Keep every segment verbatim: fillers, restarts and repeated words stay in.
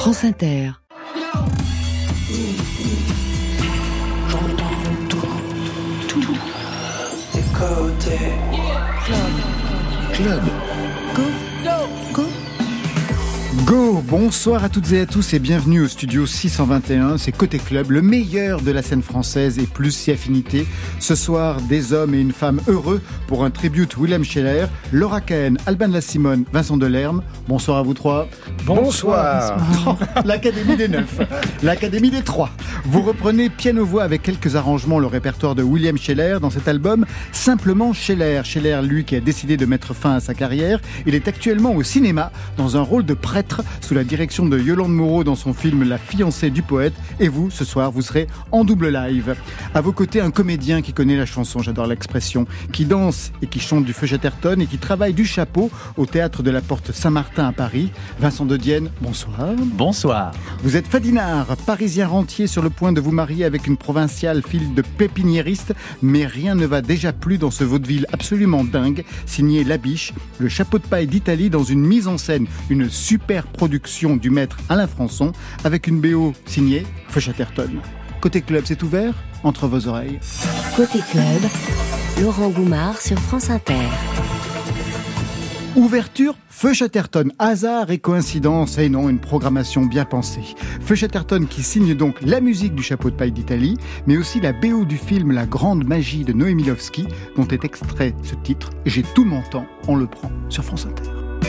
France Inter. J'entends tout, tout, des côtés. Club. Club. Go. Go. Go. Go! Bonsoir à toutes et à tous et bienvenue au studio six cent vingt et un, c'est Côté Club, le meilleur de la scène française et plus si affinité. Ce soir, des hommes et une femme heureux pour un tribute William Sheller, Laura Kahn, Albin de la Simone, Vincent Delerme. Bonsoir à vous trois. Bonsoir. Bonsoir. L'Académie des neuf, l'Académie des trois. Vous reprenez piano-voix avec quelques arrangements le répertoire de William Sheller dans cet album Simplement Sheller. Sheller, lui, qui a décidé de mettre fin à sa carrière, il est actuellement au cinéma dans un rôle de prêtre sous la direction de Yolande Moreau dans son film La fiancée du poète. Et vous, ce soir, vous serez en double live. À vos côtés, un comédien qui connaît la chanson, j'adore l'expression, qui danse et qui chante du feu Chatterton et qui travaille du chapeau au théâtre de la Porte Saint-Martin à Paris. Vincent de Dienne, bonsoir. Bonsoir. Vous êtes fadinard, parisien rentier sur le point de vous marier avec une provinciale fille de pépiniériste, mais rien ne va déjà plus dans ce vaudeville absolument dingue, signé Labiche, le chapeau de paille d'Italie dans une mise en scène, une super production du maître Alain Françon, avec une B O signée Feu Chatterton. Côté Club, c'est ouvert entre vos oreilles. Côté Club, Laurent Goumard sur France Inter. Ouverture, Feu Chatterton, hasard et coïncidence, et non, une programmation bien pensée. Feu Chatterton qui signe donc la musique du chapeau de paille d'Italie, mais aussi la B O du film La Grande Magie de Noémie Lovski, dont est extrait ce titre. J'ai tout mon temps, on le prend sur France Inter.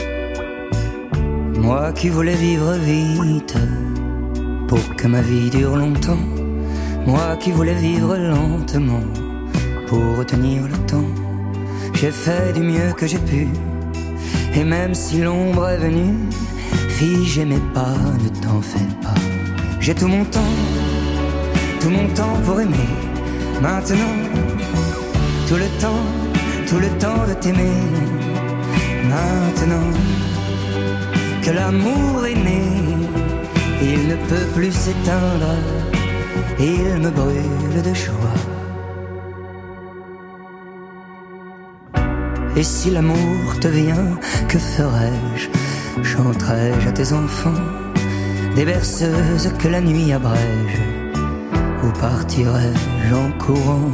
Moi qui voulais vivre vite, pour que ma vie dure longtemps. Moi qui voulais vivre lentement, pour retenir le temps. J'ai fait du mieux que j'ai pu, et même si l'ombre est venue, fille j'aimais pas, ne t'en fais pas. J'ai tout mon temps, tout mon temps pour aimer. Maintenant, tout le temps, tout le temps de t'aimer. Maintenant que l'amour est né, il ne peut plus s'éteindre, il me brûle de joie. Et si l'amour te vient, que ferais-je? Chanterais-je à tes enfants des berceuses que la nuit abrège, ou partirais-je en courant?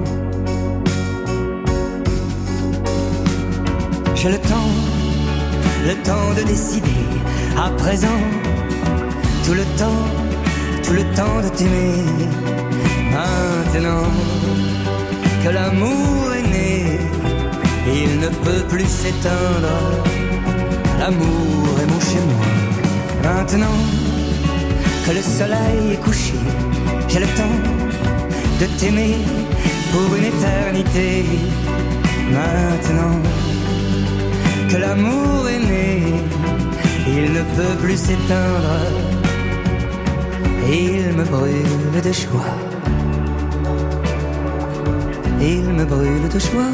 J'ai le temps, le temps de décider, à présent, tout le temps, tout le temps de t'aimer. Maintenant que l'amour est né, il ne peut plus s'éteindre, l'amour est mon chez moi. Maintenant que le soleil est couché, j'ai le temps de t'aimer pour une éternité. Maintenant que l'amour est né, il ne peut plus s'éteindre, il me brûle de joie, il me brûle de joie.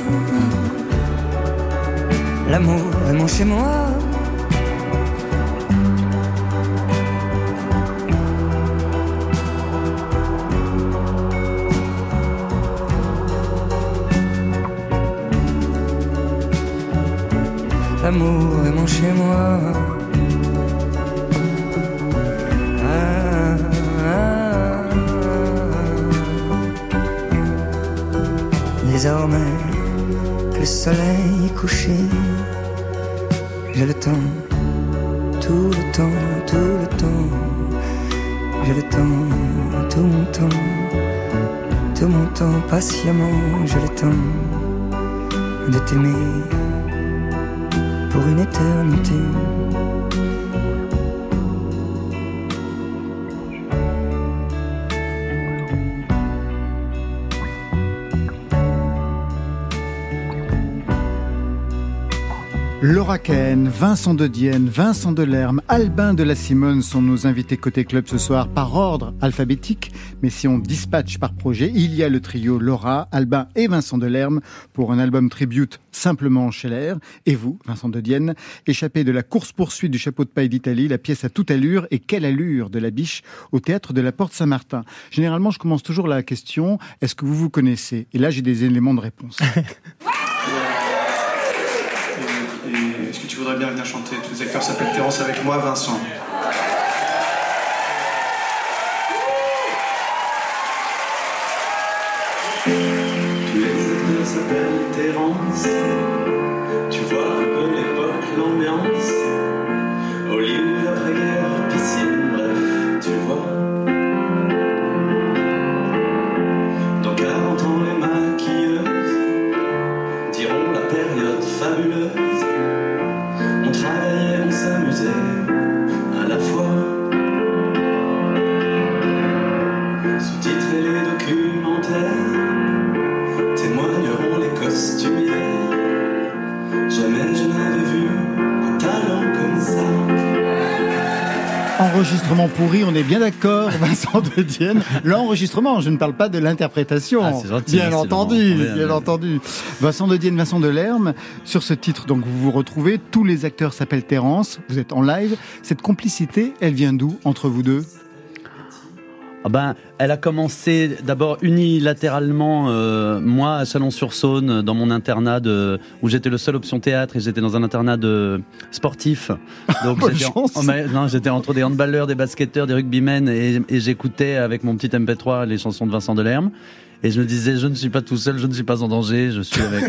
L'amour est mon chez moi. L'amour est mon chez moi. Ah, ah, ah. Désormais que le soleil est couché, j'ai le temps, tout le temps, tout le temps. J'ai le temps, tout mon temps, tout mon temps, patiemment. J'ai le temps de t'aimer pour une éternité. Laura Kahn, Vincent de Dienne, Vincent Delerme, Albin de la Simone sont nos invités Côté Club ce soir par ordre alphabétique. Mais si on dispatche par projet, il y a le trio Laura, Albin et Vincent Delerme pour un album tribute Simplement Sheller. Et vous, Vincent de Dienne, échappé de la course-poursuite du chapeau de paille d'Italie, la pièce à toute allure et quelle allure de Labiche au théâtre de la Porte Saint-Martin. Généralement, je commence toujours la question, est-ce que vous vous connaissez? Et là, j'ai des éléments de réponse. Est-ce que tu voudrais bien venir chanter? Tous les acteurs s'appellent Terence avec moi, Vincent. Enregistrement pourri, on est bien d'accord, Vincent de Dienne. L'enregistrement, je ne parle pas de l'interprétation. Ah, c'est gentil, bien entendu, bien, bien entendu. Vincent de Dienne, Vincent Delerme, sur ce titre, donc vous vous retrouvez, tous les acteurs s'appellent Terence, vous êtes en live. Cette complicité, elle vient d'où entre vous deux ? Ah ben, elle a commencé d'abord unilatéralement, euh, moi à Chalon-sur-Saône, dans mon internat de, où j'étais le seul option théâtre et j'étais dans un internat de sportif. Donc Bonne j'étais, chance. en, non, j'étais entre des handballeurs, des basketteurs, des rugbymen et, et j'écoutais avec mon petit M P trois les chansons de Vincent Delerme. Et je me disais, je ne suis pas tout seul, je ne suis pas en danger, je suis avec,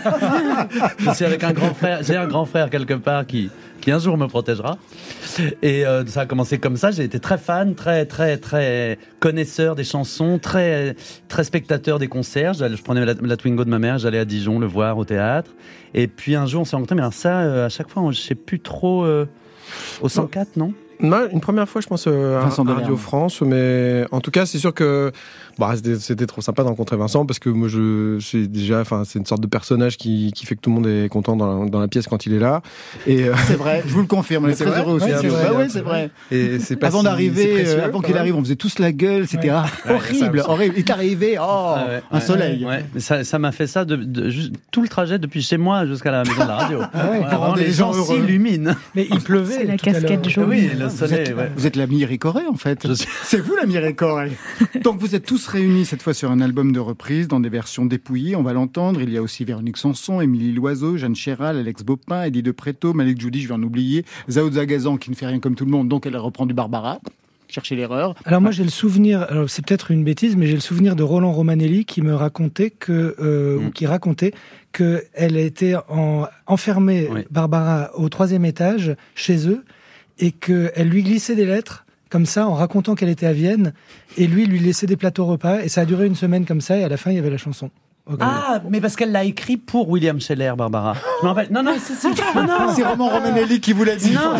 je suis avec un grand frère, j'ai un grand frère quelque part qui, qui un jour me protégera. Et euh, ça a commencé comme ça, j'ai été très fan, très, très, très connaisseur des chansons, très, très spectateur des concerts. Je, je prenais la, la Twingo de ma mère, j'allais à Dijon le voir au théâtre. Et puis un jour on s'est rencontrés, mais alors ça, euh, à chaque fois, je sais plus trop, euh, au cent quatre, non? Non, une première fois, je pense, euh, à, à Radio France, mais en tout cas, c'est sûr que bah, c'était, c'était trop sympa de rencontrer Vincent parce que moi, je, c'est déjà, enfin, c'est une sorte de personnage qui, qui fait que tout le monde est content dans la, dans la pièce quand il est là. Et euh... c'est vrai, je vous le confirme, on est très heureux aussi. Ouais, c'est vrai, bah, ouais, c'est vrai. Et c'est pas avant si, d'arriver, précieux, avant qu'il arrive, on faisait tous la gueule, c'était ouais. ah, horrible, ouais, horrible. Il est arrivé, oh, ah ouais, un ouais, soleil. Ouais. Mais ça, ça m'a fait ça de, de, juste tout le trajet depuis chez moi jusqu'à la maison de la radio. Ah ouais, pour rendre les gens s'illuminent. Mais il pleuvait. C'est la casquette jaune. Oui, le soleil. Vous êtes la Miricorée en fait. Suis... C'est vous la Miricorée. Donc vous êtes tous réunis cette fois sur un album de reprise dans des versions dépouillées, on va l'entendre. Il y a aussi Véronique Sanson, Émilie Loiseau, Jeanne Chéral, Alex Bopin, Eddie De Pretto, Malik Djoudi, je vais en oublier, Zao Zagazan qui ne fait rien comme tout le monde, donc elle reprend du Barbara. Chercher l'erreur. Alors moi j'ai le souvenir, alors c'est peut-être une bêtise, mais j'ai le souvenir de Roland Romanelli qui me racontait que, euh, mmh. ou qui racontait que elle était en, enfermée, oui. Barbara, au troisième étage chez eux, et que elle lui glissait des lettres comme ça en racontant qu'elle était à Vienne, et lui lui laissait des plateaux repas, et ça a duré une semaine comme ça, et à la fin il y avait la chanson. Okay. Ah, mais parce qu'elle l'a écrit pour William Scheller, Barbara. Je me rappelle. Non, non, c'est, c'est, non. c'est Roman Romanelli qui vous l'a dit. Non,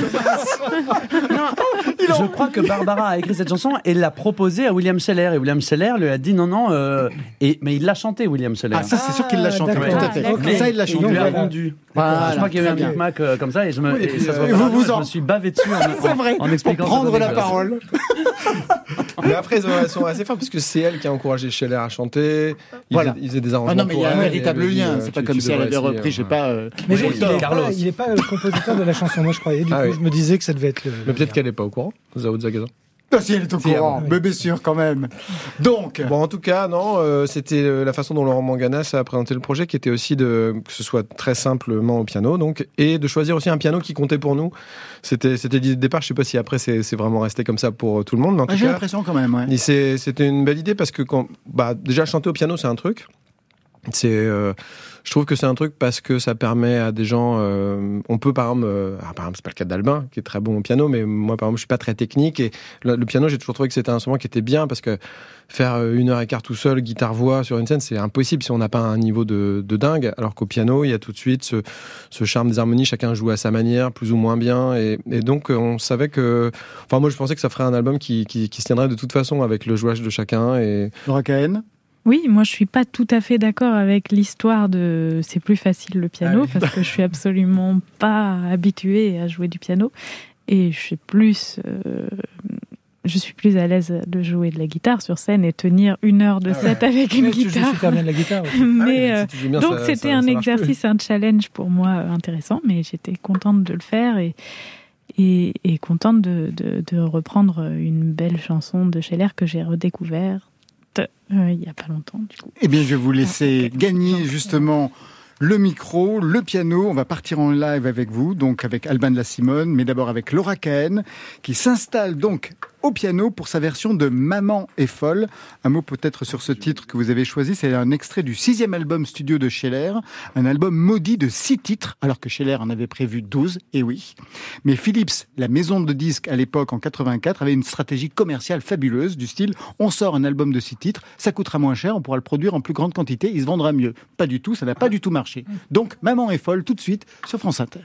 non. Je crois que Barbara a écrit cette chanson et l'a proposée à William Scheller. Et William Scheller lui a dit non, non. Euh, et, mais il l'a chanté, William Scheller. Ah, ça, c'est sûr qu'il l'a chanté. Ah, tout à fait. Ah, mais ça, il l'a chanté. Il lui a rendu. Voilà, je crois qu'il y a eu un micmac euh, comme ça et je me, oui, et ça se voit vous, pas, vous je en... me suis bavé dessus en, c'est vrai, en, en expliquant. Pour prendre la parole. Mais après, ils sont assez forts parce que c'est elle qui a encouragé Scheller à chanter. Ils voilà. faisaient, ils faisaient des arrangements. Ah non, mais il y a un véritable elle, lien. euh, C'est pas tu, comme tu si elle avait repris, je sais pas. Euh, mais oui, il n'est pas, il est pas le compositeur de la chanson, moi je croyais. Du ah coup, oui. je me disais que ça devait être le. Mais peut-être qu'elle n'est pas au courant, Zao Zagazan. Ah, si elle est au si, courant, oui. Bébé sûr quand même. Donc, bon, en tout cas, non, euh, c'était euh, la façon dont Laurent Manganas a présenté le projet, qui était aussi de que ce soit très simplement au piano, donc, et de choisir aussi un piano qui comptait pour nous. C'était, c'était l'idée de départ. Je sais pas si après c'est, c'est vraiment resté comme ça pour tout le monde, mais en ah, tout j'ai cas, l'impression quand même. Ouais. Et c'est, c'était une belle idée parce que quand, bah, déjà chanter au piano, c'est un truc. C'est, euh, je trouve que c'est un truc parce que ça permet à des gens. Euh, on peut par exemple, euh, ah, par exemple, c'est pas le cas d'Albin qui est très bon au piano, mais moi par exemple, je suis pas très technique et le, le piano, j'ai toujours trouvé que c'était un instrument qui était bien parce que faire une heure et quart tout seul, guitare voix sur une scène, c'est impossible si on n'a pas un niveau de, de dingue. Alors qu'au piano, il y a tout de suite ce, ce charme des harmonies, chacun joue à sa manière, plus ou moins bien, et, et donc on savait que. Enfin, moi, je pensais que ça ferait un album qui, qui, qui se tiendrait de toute façon avec le jouage de chacun et. Laura Cahen. Oui, moi je suis pas tout à fait d'accord avec l'histoire de c'est plus facile le piano, ah oui. parce que je suis absolument pas habituée à jouer du piano et je suis plus euh, je suis plus à l'aise de jouer de la guitare sur scène et tenir une heure de set ah ouais. avec une mais guitare. Tu joues super bien de la guitare. mais, ah oui, euh, si bien, donc ça, c'était ça, un ça exercice, plus. un challenge pour moi intéressant, mais j'étais contente de le faire et et, et contente de, de, de reprendre une belle chanson de Scheller que j'ai redécouvert. Euh, il n'y a pas longtemps, du coup. Eh bien, je vais vous laisser ah, gagner justement le micro, le piano. On va partir en live avec vous, donc avec Albin de la Simone, mais d'abord avec Laura Cahen, qui s'installe donc au piano pour sa version de Maman est folle. Un mot peut-être sur ce titre que vous avez choisi. C'est un extrait du sixième album studio de Scheller, un album maudit de six titres, alors que Scheller en avait prévu douze, et oui. Mais Philips, la maison de disques à l'époque, en quatre-vingt-quatre, avait une stratégie commerciale fabuleuse, du style, on sort un album de six titres, ça coûtera moins cher, on pourra le produire en plus grande quantité, il se vendra mieux. Pas du tout, ça n'a pas du tout marché. Donc, Maman est folle, tout de suite, sur France Inter.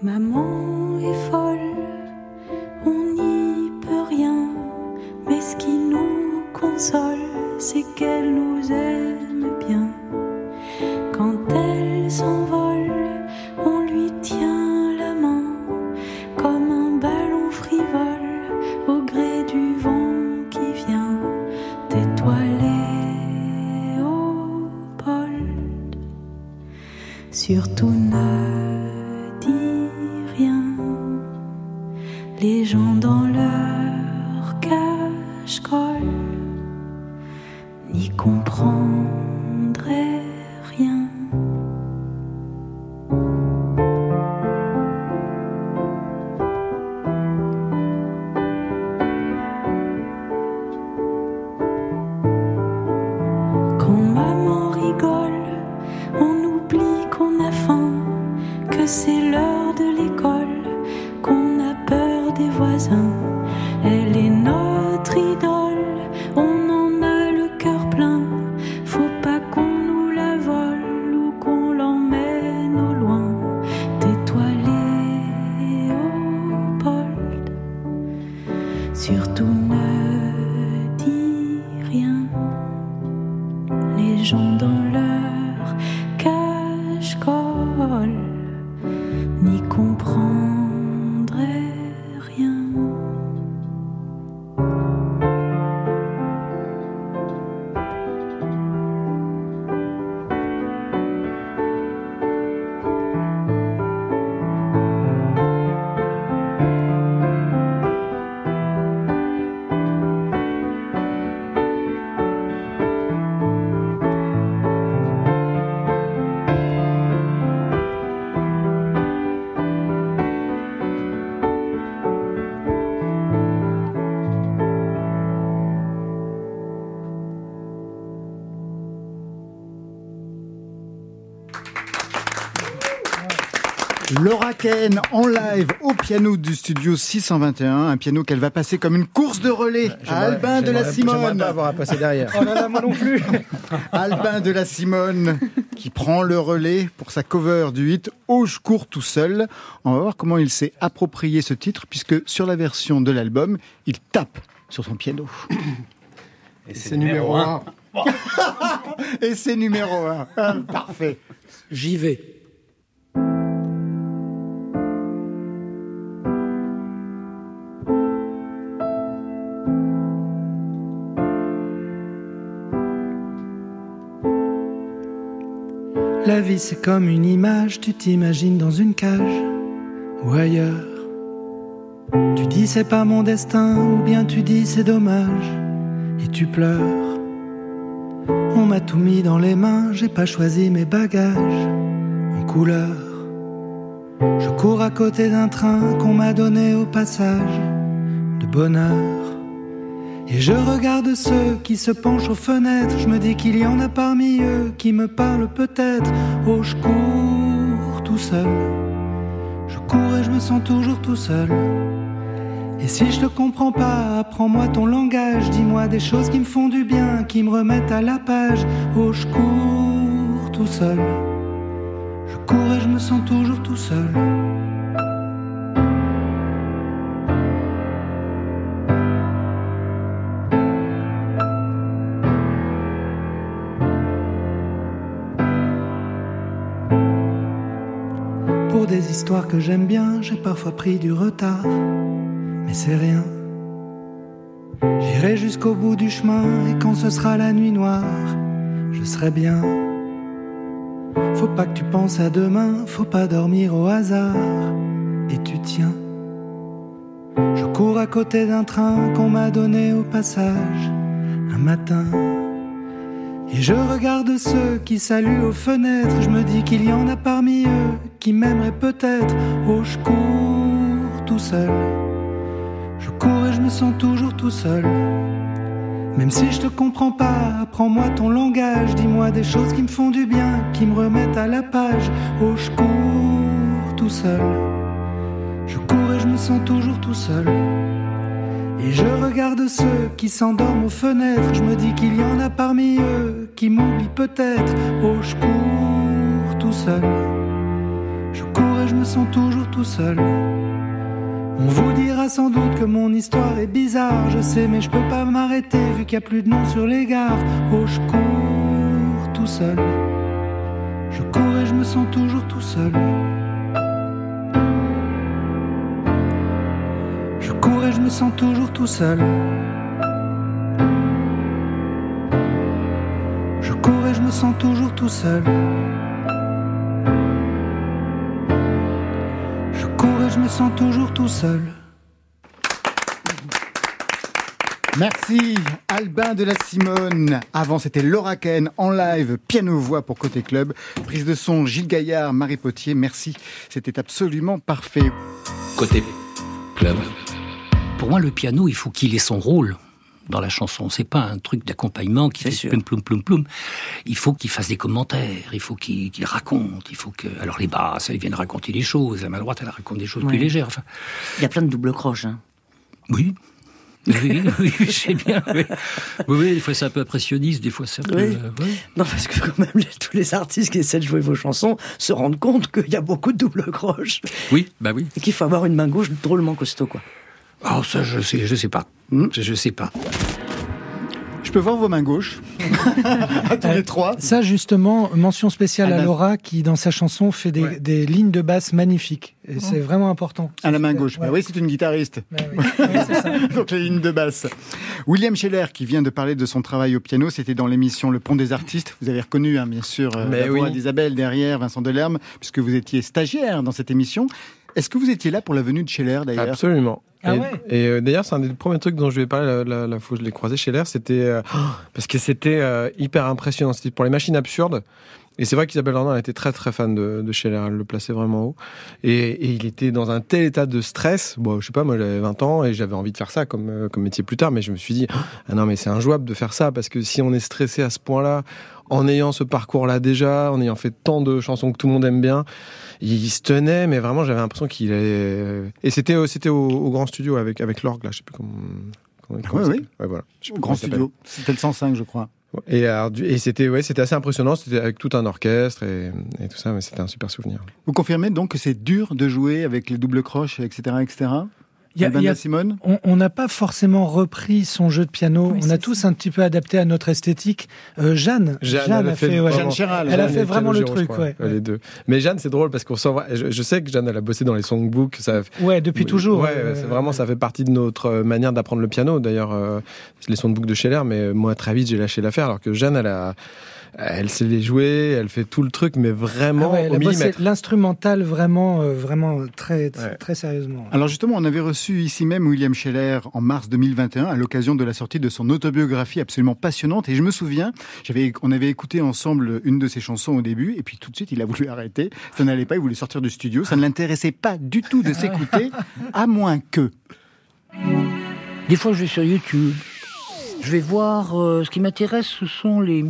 Maman est folle, on n'y peut rien, mais ce qui nous console, c'est qu'elle nous aime bien. Quand elle s'envole, on lui tient la main, comme un ballon frivole, au gré du vent qui vient t'étoiler au pôle. Surtout ne dis rien, les gens dans leur cache-colle n'y comprendraient rien. Quand maman rigole, on oublie qu'on a faim, que c'est l'heure de l'école, qu'on a peur des voisins. Elle est notre idole, on en a le cœur plein. Faut pas qu'on nous la vole ou qu'on l'emmène au loin, t'étoiler au pôle. Surtout ne dis rien, les gens dans leur cache-colle n'y comprendraient rien. Laura Kahn en live au piano du studio six cent vingt et un, un piano qu'elle va passer comme une course de relais à Albin de la Simone. J'aimerais pas avoir à passer derrière. Oh là là, moi non plus. Albin de la Simone qui prend le relais pour sa cover du hit « Oh, je cours tout seul ». On va voir comment il s'est approprié ce titre, puisque sur la version de l'album, il tape sur son piano. Et c'est numéro un. Et c'est numéro un. Ah, parfait. J'y vais. La vie c'est comme une image, tu t'imagines dans une cage ou ailleurs. Tu dis c'est pas mon destin ou bien tu dis c'est dommage et tu pleures. On m'a tout mis dans les mains, j'ai pas choisi mes bagages en couleur. Je cours à côté d'un train qu'on m'a donné au passage de bonheur. Et je regarde ceux qui se penchent aux fenêtres, je me dis qu'il y en a parmi eux qui me parlent peut-être. Oh, je cours tout seul, je cours et je me sens toujours tout seul. Et si je te comprends pas, apprends-moi ton langage, dis-moi des choses qui me font du bien, qui me remettent à la page. Oh, je cours tout seul, je cours et je me sens toujours tout seul. Pour des histoires que j'aime bien, j'ai parfois pris du retard, mais c'est rien. J'irai jusqu'au bout du chemin et quand ce sera la nuit noire, je serai bien. Faut pas que tu penses à demain, faut pas dormir au hasard, et tu tiens. Je cours à côté d'un train qu'on m'a donné au passage un matin. Et je regarde ceux qui saluent aux fenêtres, je me dis qu'il y en a parmi eux qui m'aimeraient peut-être. Oh, je cours tout seul, je cours et je me sens toujours tout seul. Même si je te comprends pas, apprends-moi ton langage, dis-moi des choses qui me font du bien, qui me remettent à la page. Oh, je cours tout seul, je cours et je me sens toujours tout seul. Et je regarde ceux qui s'endorment aux fenêtres, je me dis qu'il y en a parmi eux qui m'oublient peut-être. Oh, je cours tout seul, je cours et je me sens toujours tout seul. On vous dira sans doute que mon histoire est bizarre, je sais, mais je peux pas m'arrêter vu qu'il y a plus de nom sur les gares. Oh, je cours tout seul. Je cours et je me sens toujours tout seul. Je cours et je me sens toujours tout seul. Je cours et je me sens toujours tout seul. Je cours et je me sens toujours tout seul. Merci Albin de la Simone. Avant c'était Laura Ken en live, piano-voix pour Côté Club. Prise de son Gilles Gaillard, Marie Potier, merci. C'était absolument parfait. Côté Club. Pour moi le piano il faut qu'il ait son rôle dans la chanson. C'est pas un truc d'accompagnement qui fait ploum ploum ploum ploum. Il faut qu'il fasse des commentaires, il faut qu'il, qu'il raconte, il faut que... Alors les basses, ils viennent raconter des choses, la main droite elle raconte des choses ouais. plus légères. Enfin... Il y a plein de double croches. Hein. Oui. Oui, oui, je sais bien. Oui. oui, oui, des fois c'est un peu impressionniste, des fois c'est un peu... Oui. Euh, ouais. Non, parce que quand même, tous les artistes qui essaient de jouer vos chansons se rendent compte qu'il y a beaucoup de double croches. Oui, bah oui. Et qu'il faut avoir une main gauche drôlement costaud, quoi. Oh, ça, je sais, je sais pas. Mmh. Je, je sais pas. Je peux voir vos mains gauches à tous euh, les trois. Ça, justement, mention spéciale à, à Laura qui, dans sa chanson, fait des, ouais. des lignes de basse magnifiques. Et oh. c'est vraiment important. À la main gauche. Ouais. Bah oui, c'est une guitariste. Bah oui. oui, c'est ça. Donc les lignes de basse. William Scheller, qui vient de parler de son travail au piano, c'était dans l'émission Le Pont des Artistes. Vous avez reconnu, hein, bien sûr, Mais la oui. voix d'Isabelle derrière, Vincent Delerme, puisque vous étiez stagiaire dans cette émission. Est-ce que vous étiez là pour la venue de Scheller, d'ailleurs ? Absolument. Ah et, ouais. et euh, d'ailleurs, c'est un des premiers trucs dont je lui ai parlé la, la, la fois où je l'ai croisé chez Scheller, c'était euh, parce que c'était euh, hyper impressionnant. C'était pour les machines absurdes. Et c'est vrai qu'Isabelle Dornan était très très fan de, de Scheller, elle le plaçait vraiment haut. Et, et il était dans un tel état de stress. Bon, je sais pas, moi j'avais vingt ans et j'avais envie de faire ça comme, euh, comme métier plus tard, mais je me suis dit, ah non mais c'est injouable de faire ça parce que si on est stressé à ce point-là, en ayant ce parcours-là déjà, en ayant fait tant de chansons que tout le monde aime bien, il se tenait, mais vraiment j'avais l'impression qu'il allait... Et c'était, c'était au, au Grand Studio avec, avec l'orgue, là, je sais plus comment... comment, comment oui, oui. Ouais, voilà. Au Grand Studio, c'était le cent cinq, je crois. Et, alors, et c'était, ouais, c'était assez impressionnant, c'était avec tout un orchestre et, et tout ça, mais c'était un super souvenir. Vous confirmez donc que c'est dur de jouer avec les doubles croches, et cetera, et cetera Il y a, il y a, Simone on n'a pas forcément repris son jeu de piano. Oui, on a tous ça. un petit peu adapté à notre esthétique. Euh, Jeanne, Jeanne, Jeanne a fait, fait ouais, Jeanne Chéral, elle a fait vraiment le truc, ouais, ouais. Les deux. Mais Jeanne, c'est drôle parce qu'on s'en va. Je, je sais que Jeanne, elle a bossé dans les songbooks. Ça, ouais, depuis toujours. Ouais, euh, c'est vraiment, ça fait partie de notre manière d'apprendre le piano. D'ailleurs, euh, les songbooks de Scheller, mais moi très vite j'ai lâché l'affaire, alors que Jeanne, elle a. Elle sait les jouer, elle fait tout le truc, mais vraiment ah ouais, au millimètre. L'instrumental vraiment, euh, vraiment très, très, ouais. très sérieusement. Alors justement, on avait reçu ici même William Scheller en mars deux mille vingt et un à l'occasion de la sortie de son autobiographie absolument passionnante. Et je me souviens, j'avais, on avait écouté ensemble une de ses chansons au début, et puis tout de suite, il a voulu arrêter. Ça n'allait pas, il voulait sortir du studio. Ça ne l'intéressait pas du tout de s'écouter, à moins que... Des fois, je vais sur YouTube. Je vais voir... Euh, ce qui m'intéresse, ce sont les...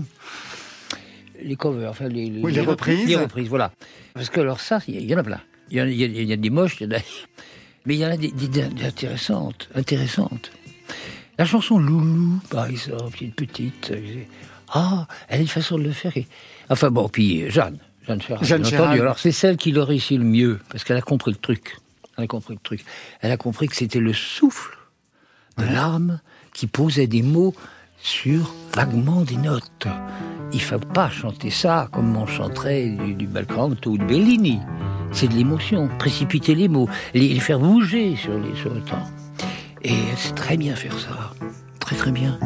les covers, enfin les, les, oui, les, les reprises. reprises. Les reprises, voilà. Parce que alors ça, il y, y en a plein. Il y, y, y, y a des moches, y a des... mais il y en a des, des, des intéressantes, intéressantes. La chanson Loulou, par exemple, une petite. Ah, elle a une façon de le faire. Et... Enfin bon, puis Jeanne, Jeanne Chéral. Jeanne Chéral. Alors c'est celle qui le réussit le mieux, parce qu'elle a compris le truc. Elle a compris le truc. Elle a compris que c'était le souffle de ouais. l'âme qui posait des mots sur vaguement des notes. Il ne faut pas chanter ça comme on chanterait du, du Belcanto ou de Bellini. C'est de l'émotion, précipiter les mots, les, les faire bouger sur, les, sur le temps. Et c'est très bien faire ça, très très bien.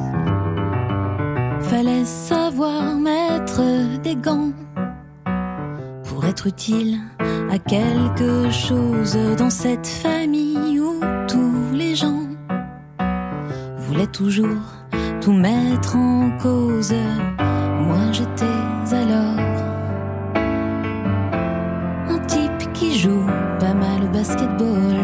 Fallait savoir mettre des gants pour être utile à quelque chose dans cette famille où tous les gens voulaient toujours tout mettre en cause. Moi j'étais alors un type qui joue pas mal au basketball,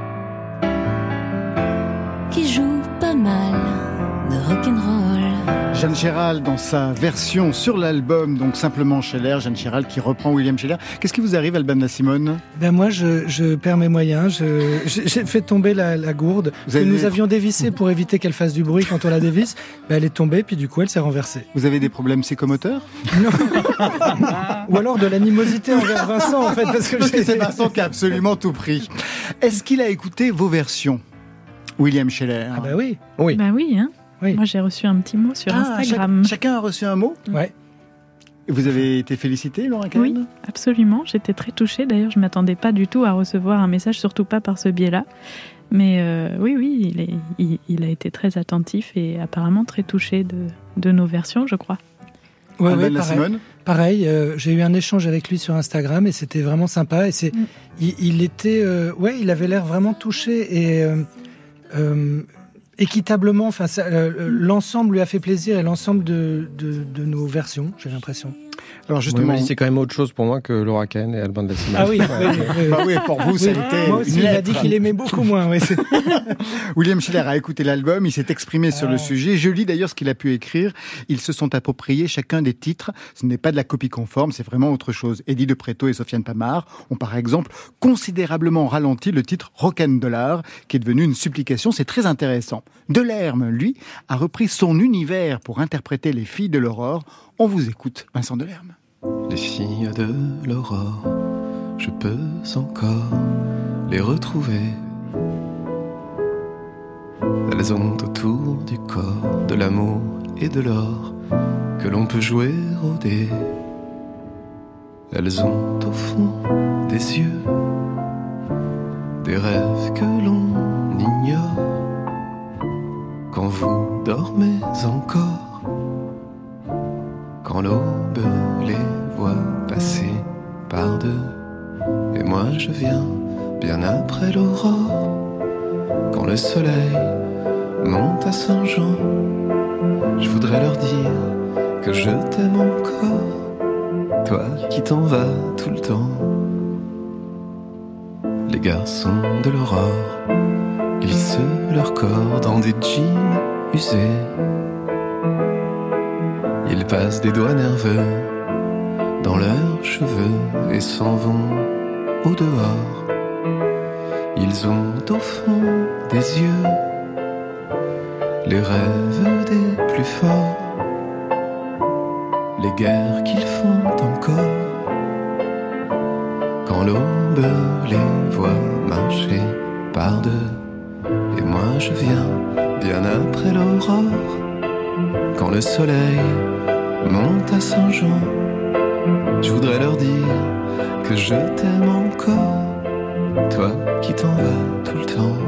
qui joue pas mal de rock'n'roll. Jeanne Chéral dans sa version sur l'album, donc simplement Scheller, Jeanne Chéral qui reprend William Scheller. Qu'est-ce qui vous arrive, Alban de Simone? Ben moi, je, je perds mes moyens. Je, j'ai fait tomber la, la gourde vous que avez nous des... avions dévissée pour éviter qu'elle fasse du bruit quand on la dévisse. Ben elle est tombée, puis du coup, elle s'est renversée. Vous avez des problèmes psychomoteurs? Non. Ou alors de l'animosité envers Vincent, en fait, parce que, parce que c'est Vincent qui a absolument tout pris. Est-ce qu'il a écouté vos versions, William Scheller? Ah ben oui. Oui. Bah oui, hein. Oui. Moi, j'ai reçu un petit mot sur ah, Instagram. Chaque, chacun a reçu un mot? Ouais. Vous avez été félicité, Laura Kahn? Oui, absolument. J'étais très touchée. D'ailleurs, je ne m'attendais pas du tout à recevoir un message, surtout pas par ce biais-là. Mais euh, oui, oui, il, est, il, il a été très attentif et apparemment très touché de, de nos versions, je crois. Ouais, Alban ouais, de pareil. Simone? Pareil, euh, j'ai eu un échange avec lui sur Instagram et c'était vraiment sympa. Et c'est, mm. il, il était, euh, ouais, il avait l'air vraiment touché et euh, euh, équitablement. Enfin, ça, euh, l'ensemble lui a fait plaisir et l'ensemble de, de, de nos versions, j'ai l'impression. Alors justement, oui, c'est quand même autre chose pour moi que Laura Kahn et Alban de Simone. Ah oui, oui, oui, oui. Bah oui, pour vous, ça a été moi aussi, une il a lettre. dit qu'il aimait beaucoup moins. Oui. William Scheller a écouté l'album, il s'est exprimé sur Ah. le sujet. Je lis d'ailleurs ce qu'il a pu écrire. Ils se sont appropriés chacun des titres. Ce n'est pas de la copie conforme, c'est vraiment autre chose. Eddie de Pretto et Sofiane Pamart ont par exemple considérablement ralenti le titre Rock'n'Dollar, qui est devenu une supplication. C'est très intéressant. Delerme, lui, a repris son univers pour interpréter les filles de l'aurore. On vous écoute, Vincent Delerme. Les filles de l'aurore, je peux encore les retrouver. Elles ont autour du corps de l'amour et de l'or que l'on peut jouer au dé. Elles ont au fond des yeux des rêves que l'on ignore. Quand vous dormez encore, quand l'aube les voit passer par deux, et moi je viens bien après l'aurore, quand le soleil monte à Saint-Jean, je voudrais leur dire que je t'aime encore, toi qui t'en vas tout le temps. Les garçons de l'aurore glissent leur corps dans des jeans usés. Ils passent des doigts nerveux dans leurs cheveux et s'en vont au dehors. Ils ont au fond des yeux les rêves des plus forts, les guerres qu'ils font encore quand l'aube les voit marcher par deux. Et moi je viens bien après l'aurore, quand le soleil monte à Saint-Jean, je voudrais leur dire que je t'aime encore, toi qui t'en vas tout le temps.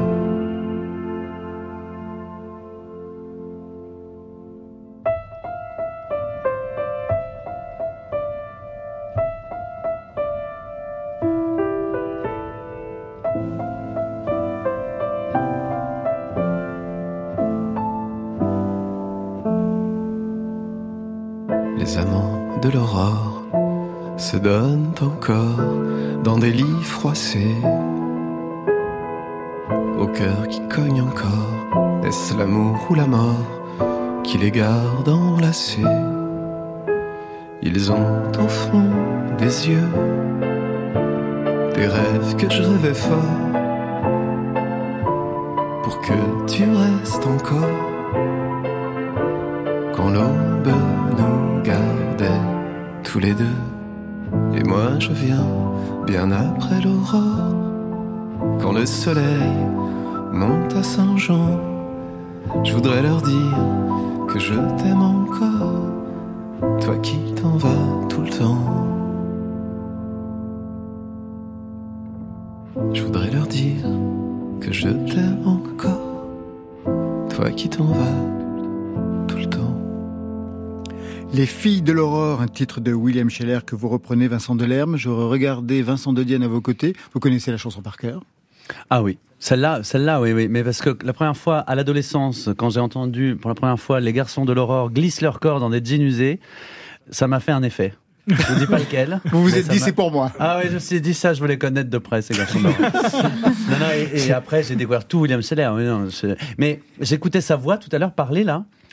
Les amants de l'aurore se donnent encore dans des lits froissés, au cœur qui cogne encore. Est-ce l'amour ou la mort qui les garde enlacés? Ils ont au fond des yeux des rêves que je rêvais fort, pour que tu restes encore quand l'aube nous gardait tous les deux. Et moi je viens bien après l'aurore, quand le soleil monte à Saint-Jean, je voudrais leur dire que je t'aime encore, toi qui t'en vas tout le temps. Je voudrais leur dire que je t'aime encore, toi qui t'en vas tout le temps. Les filles de l'aurore, un titre de William Scheller que vous reprenez, Vincent Delerme. J'aurais regardé Vincent de Dienne à vos côtés. Vous connaissez la chanson par cœur? Ah oui, celle-là, celle-là, oui, oui. Mais parce que la première fois, à l'adolescence, quand j'ai entendu pour la première fois les garçons de l'aurore glissent leur corps dans des jeans usés, ça m'a fait un effet. Je ne dis pas lequel. Vous vous êtes dit, c'est pour moi. Ah oui, je me suis dit ça, je voulais connaître de près ces garçons de l'aurore. non, non, et, et après, j'ai découvert tout William Scheller. Mais, non, je... mais j'écoutais sa voix tout à l'heure parler là.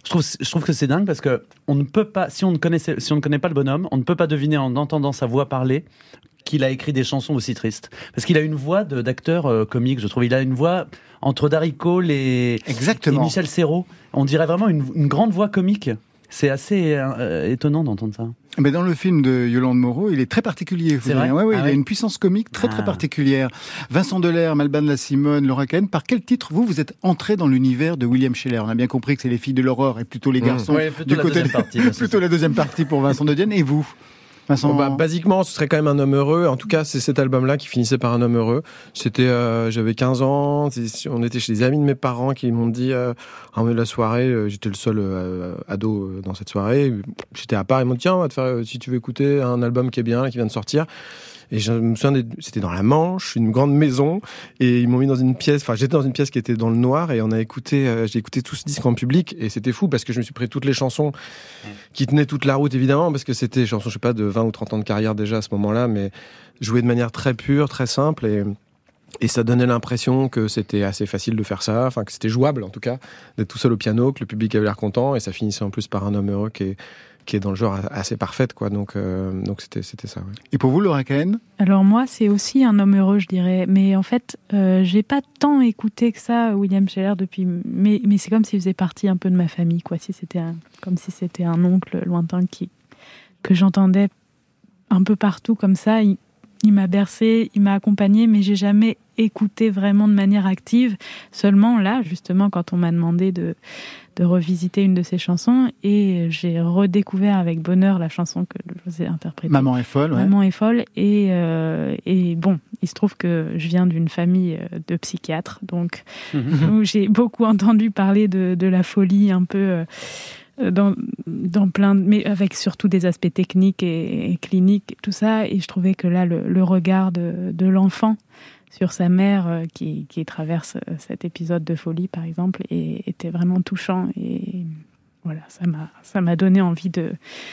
Je trouve, je trouve que c'est dingue parce que on ne peut pas, si on ne connaissait, si on ne connaît pas le bonhomme, on ne peut pas deviner en entendant sa voix parler qu'il a écrit des chansons aussi tristes. Parce qu'il a une voix de, d'acteur euh, comique, je trouve. Il a une voix entre Darry Cole et, Exactement. et Michel Serrault. On dirait vraiment une, une grande voix comique. C'est assez euh, étonnant d'entendre ça. Mais dans le film de Yolande Moreau, il est très particulier. C'est vrai ouais, ouais, ah il oui. a une puissance comique très très ah. particulière. Vincent Delerme, Alban de la Simone, Laura Kahn, par quel titre vous vous êtes entré dans l'univers de William Scheller? On a bien compris que c'est les filles de l'aurore et plutôt les garçons. Mmh. Ouais, plutôt du la côté deuxième partie, plutôt la deuxième partie pour Vincent de Dienne. Et vous? Vincent... Bon, bah, basiquement, ce serait quand même un homme heureux. En tout cas, c'est cet album-là qui finissait par un homme heureux. C'était, euh, j'avais quinze ans. On était chez des amis de mes parents qui m'ont dit, euh, en milieu de la soirée, euh, j'étais le seul euh, ado euh, dans cette soirée. J'étais à part. Ils m'ont dit, tiens, on va te faire, euh, si tu veux écouter un album qui est bien, qui vient de sortir. Et je me souviens, des... c'était dans la Manche, une grande maison, et ils m'ont mis dans une pièce, enfin j'étais dans une pièce qui était dans le noir, et on a écouté, euh, j'ai écouté tout ce disque en public, et c'était fou, parce que je me suis pris toutes les chansons qui tenaient toute la route, évidemment, parce que c'était des chansons, je sais pas, de vingt ou trente ans de carrière déjà à ce moment-là, mais jouées de manière très pure, très simple, et... Et ça donnait l'impression que c'était assez facile de faire ça, enfin que c'était jouable en tout cas, d'être tout seul au piano, que le public avait l'air content, et ça finissait en plus par un homme heureux qui est, qui est dans le genre assez parfaite, quoi. Donc, euh, donc c'était, c'était ça. Ouais. Et pour vous, Laura Kahn? Alors moi, c'est aussi un homme heureux, je dirais. Mais en fait, euh, j'ai pas tant écouté que ça William Scheller depuis. Mais, mais c'est comme s'il faisait partie un peu de ma famille, quoi. Si c'était un, comme si c'était un oncle lointain qui que j'entendais un peu partout comme ça. Il, il m'a bercé, il m'a accompagné, mais j'ai jamais écouté vraiment de manière active. Seulement là, justement, quand on m'a demandé de, de revisiter une de ses chansons, et j'ai redécouvert avec bonheur la chanson que je vous ai interprétée. Maman est folle, ouais. Maman est folle. Et, euh, et bon, il se trouve que je viens d'une famille de psychiatres, donc où j'ai beaucoup entendu parler de, de la folie un peu... Euh, Dans, dans plein de, mais avec surtout des aspects techniques et, et cliniques, tout ça. Et je trouvais que là, le, le regard de, de l'enfant sur sa mère euh, qui, qui traverse cet épisode de folie, par exemple, et, était vraiment touchant. Et voilà, ça m'a, ça m'a donné envie de,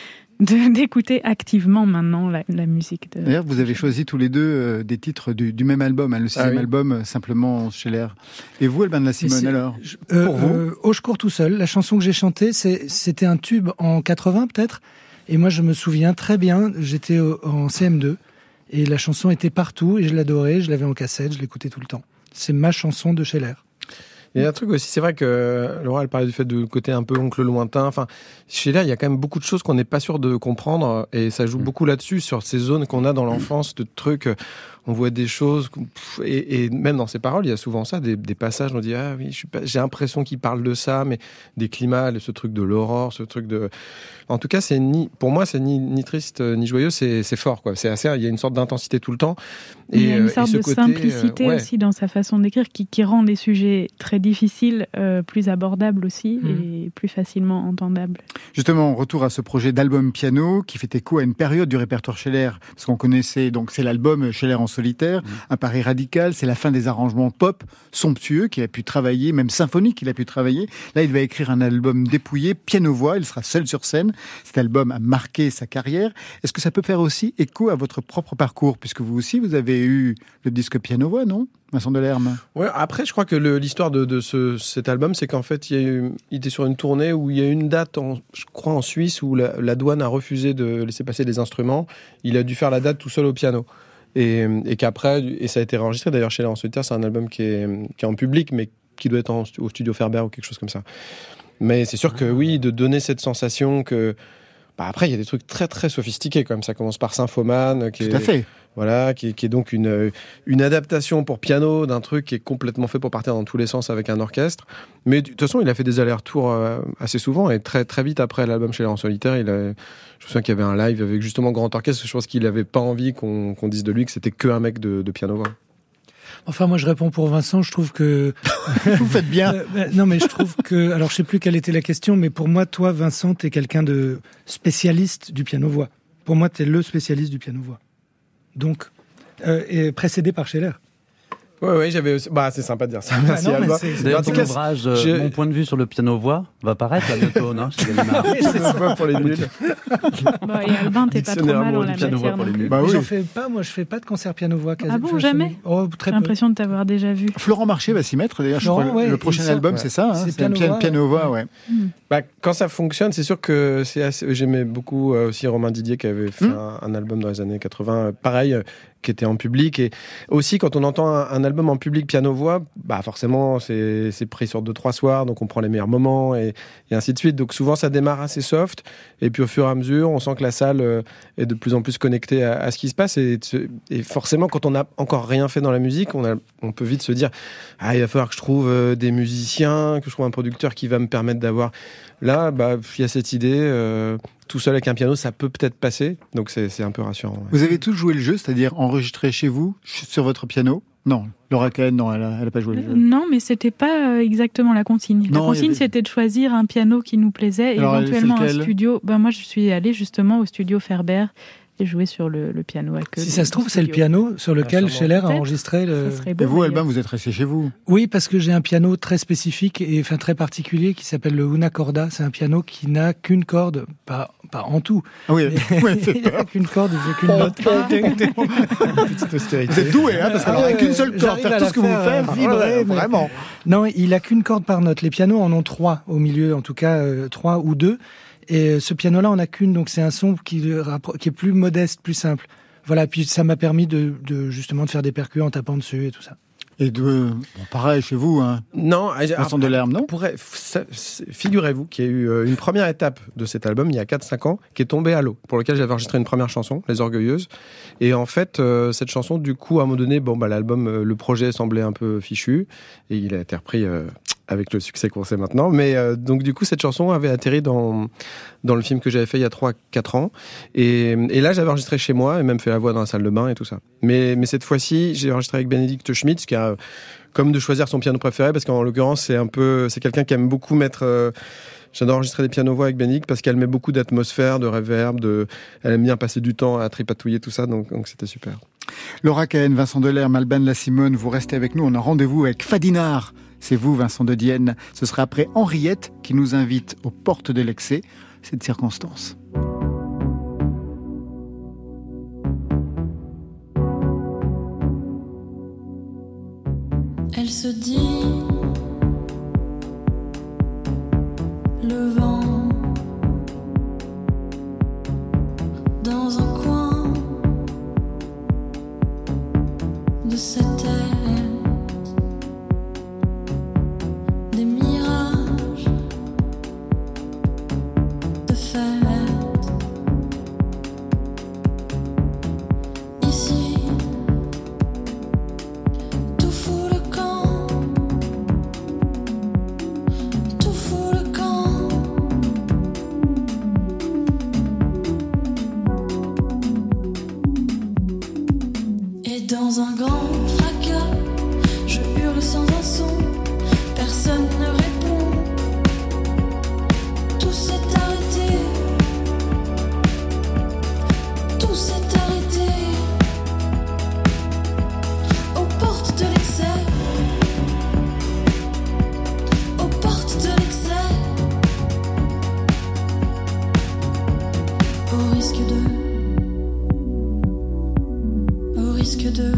de, d'écouter activement maintenant la, la musique. De... D'ailleurs, vous avez choisi tous les deux euh, des titres du, du même album, hein, le sixième ah oui. album, euh, simplement Scheller. Et vous, Alban de la Simone, alors je, euh, Pour vous euh, Oh, je cours tout seul. La chanson que j'ai chantée, c'est, c'était un tube en quatre-vingts, peut-être. Et moi, je me souviens très bien, j'étais au, en C M deux, et la chanson était partout, et je l'adorais, je l'avais en cassette, je l'écoutais tout le temps. C'est ma chanson de Scheller. Il y a un truc aussi, c'est vrai que Laura, elle parlait du fait du côté un peu oncle lointain. Enfin, chez là, il y a quand même beaucoup de choses qu'on n'est pas sûr de comprendre, et ça joue beaucoup là-dessus, sur ces zones qu'on a dans l'enfance, de trucs, on voit des choses, et, et même dans ses paroles, il y a souvent ça, des, des passages, on dit, ah oui, je suis pas, j'ai l'impression qu'il parle de ça, mais des climats, ce truc de l'aurore, ce truc de... En tout cas, c'est ni, pour moi, c'est ni, ni triste, ni joyeux, c'est, c'est fort, quoi. C'est assez, il y a une sorte d'intensité tout le temps. Et, il y a une sorte de côté, simplicité euh, ouais. aussi dans sa façon d'écrire, qui, qui rend les sujets très difficiles, euh, plus abordables aussi, mmh. et plus facilement entendables. Justement, retour à ce projet d'album piano, qui fait écho à une période du répertoire Scheller, parce qu'on connaissait, donc c'est l'album Scheller en solitaire, mmh. un pari radical, c'est la fin des arrangements pop, somptueux, qu'il a pu travailler, même symphonique qu'il a pu travailler. Là, il va écrire un album dépouillé, piano-voix, il sera seul sur scène. Cet album a marqué sa carrière. Est-ce que ça peut faire aussi écho à votre propre parcours, puisque vous aussi, vous avez eu le disque piano-voix, non, Vincent Delerme? Ouais, après, je crois que le, l'histoire de, de ce, cet album, c'est qu'en fait, il, y a eu, il était sur une tournée où il y a une date, en, je crois en Suisse, où la, la douane a refusé de laisser passer des instruments. Il a dû faire la date tout seul au piano. Et, et qu'après, et ça a été réenregistré, d'ailleurs, chez Scheller en solitaire, c'est un album qui est, qui est en public, mais qui doit être en, au studio Ferber ou quelque chose comme ça. Mais c'est sûr que oui, de donner cette sensation que... Bah après, il y a des trucs très très sophistiqués quand même. Ça commence par Symphoman, qui Tout est, à fait. Voilà, qui, qui est donc une, une adaptation pour piano d'un truc qui est complètement fait pour partir dans tous les sens avec un orchestre. Mais de toute façon, il a fait des allers-retours euh, assez souvent, et très très vite après l'album Scheller en solitaire, il a, je me souviens qu'il y avait un live avec justement grand orchestre. Je pense qu'il n'avait pas envie qu'on, qu'on dise de lui que c'était que un mec de, de piano-voix. Enfin, moi, je réponds pour Vincent. Je trouve que vous faites bien. euh, bah, non, mais je trouve que, alors, je sais plus quelle était la question, mais pour moi, toi, Vincent, t'es quelqu'un de spécialiste du piano-voix. Pour moi, t'es le spécialiste du piano-voix. Donc, euh, et précédé par Scheller. Oui, oui, j'avais aussi... Bah, c'est sympa de dire ça. Merci, ah Alba. D'ailleurs, ton ouvrage, je... Mon point de vue sur le piano-voix, va paraître là bientôt, non? Oui, c'est ça, pour les nuls. Bon, et Albin, t'es pas trop mal en la matière. Pour les nuls. Bah, oui. J'en fais pas, moi, je fais pas de concert piano-voix. Ah bon, jamais? Oh, très peu. J'ai l'impression de t'avoir déjà vu. Florent Marché va s'y mettre, d'ailleurs. Je Florent, crois, ouais, le prochain album, ouais. c'est ça, hein, c'est, c'est piano-voix, piano-voix, ouais. Mmh. Bah, quand ça fonctionne, c'est sûr que c'est assez... J'aimais beaucoup euh, aussi Romain Didier qui avait fait mmh. un, un album dans les années quatre-vingts, euh, pareil, euh, qui était en public. Et aussi, quand on entend un, un album en public piano-voix, bah forcément, c'est, c'est pris sur deux, trois soirs, donc on prend les meilleurs moments et, et ainsi de suite. Donc souvent, ça démarre assez soft. Et puis au fur et à mesure, on sent que la salle euh, est de plus en plus connectée à, à ce qui se passe. Et, et forcément, quand on n'a encore rien fait dans la musique, on, a, on peut vite se dire « Ah, il va falloir que je trouve euh, des musiciens, que je trouve un producteur qui va me permettre d'avoir... » Là, bah, il y a cette idée, euh, tout seul avec un piano, ça peut peut-être passer, donc c'est, c'est un peu rassurant. Ouais. Vous avez tous joué le jeu, c'est-à-dire enregistré chez vous, sur votre piano ? Non, Laura Cahen, non, elle n'a pas joué le jeu. Non, mais c'était pas exactement la consigne. La non, consigne, avait... c'était de choisir un piano qui nous plaisait, et alors, éventuellement un studio. Ben, moi, je suis allée justement au studio Ferber, et jouer sur le, le piano. Avec si ça se trouve, c'est le piano sur lequel ah, Scheller a enregistré le... Et vous, Albin, vous êtes resté chez vous ? Oui, parce que j'ai un piano très spécifique et enfin très particulier qui s'appelle le Una Corda. C'est un piano qui n'a qu'une corde, pas, pas en tout. Ah oui, mais il n'a qu'une corde, il n'a qu'une note. Petite austérité. Vous êtes doué, hein, parce qu'il n'aurait qu'une seule corde. Faire tout ce que vous faites, vibrer, mais... vraiment. Non, il n'a qu'une corde par note. Les pianos en ont trois au milieu, en tout cas euh, trois ou deux. Et ce piano-là, on n'a qu'une, donc c'est un son qui, qui est plus modeste, plus simple. Voilà, puis ça m'a permis de, de justement de faire des percus en tapant dessus et tout ça. Et de, bon, pareil chez vous, hein. Non, Vincent Delerme, non. Pourrait, ça, figurez-vous qu'il y a eu une première étape de cet album il y a quatre cinq ans qui est tombée à l'eau, pour lequel j'avais enregistré une première chanson, Les Orgueilleuses. Et en fait, euh, cette chanson, du coup, à un moment donné, bon, bah, l'album, euh, le projet semblait un peu fichu, et il a été repris euh, avec le succès qu'on sait maintenant. Mais euh, donc, du coup, cette chanson avait atterri dans dans le film que j'avais fait il y a trois quatre ans. Et, et là, j'avais enregistré chez moi et même fait la voix dans la salle de bain et tout ça. Mais, mais cette fois-ci, j'ai enregistré avec Bénédicte Schmitz, qui a comme de choisir son piano préféré, parce qu'en l'occurrence, c'est un peu, c'est quelqu'un qui aime beaucoup mettre. Euh, J'adore enregistrer des pianos-voix avec Bénédicte parce qu'elle met beaucoup d'atmosphère, de reverb, de, elle aime bien passer du temps à tripatouiller tout ça, donc, donc c'était super. Laura Cahen, Vincent Delerme, Alban Lasimone, vous restez avec nous. On a rendez-vous avec Fadinard. C'est vous, Vincent de Dienne. Ce sera après Henriette qui nous invite aux portes de l'excès. Cette circonstance. Elle se dit le vent dans un coin de cette terre, des mirages de fête. Ici, tout fout le camp, tout fout le camp. Et dans un grand fracas, je hurle sans un son, personne ne répond. Tout s'est arrêté, tout s'est arrêté, aux portes de l'excès, aux portes de l'excès, au risque de, au risque de,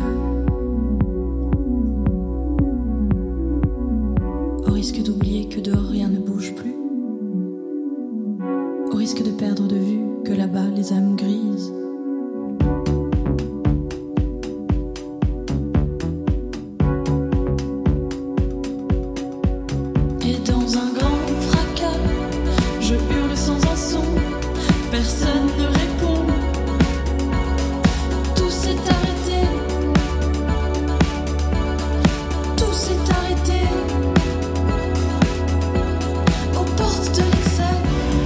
au risque d'oublier que dehors rien ne bouge plus, au risque de perdre de vue que là-bas les âmes grises. Et dans un grand fracas, je hurle sans un son, personne ne répond. Tout s'est arrêté, tout s'est arrêté, aux portes de l'excès,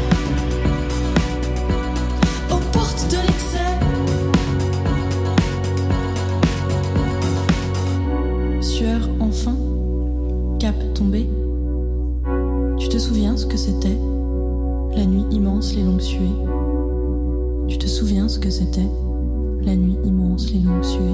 aux portes de l'excès. Sueur enfin, cap tombé. Tu te souviens ce que c'était, la nuit immense, les longues suées. Tu te souviens ce que c'était, la nuit immense, les longues suées.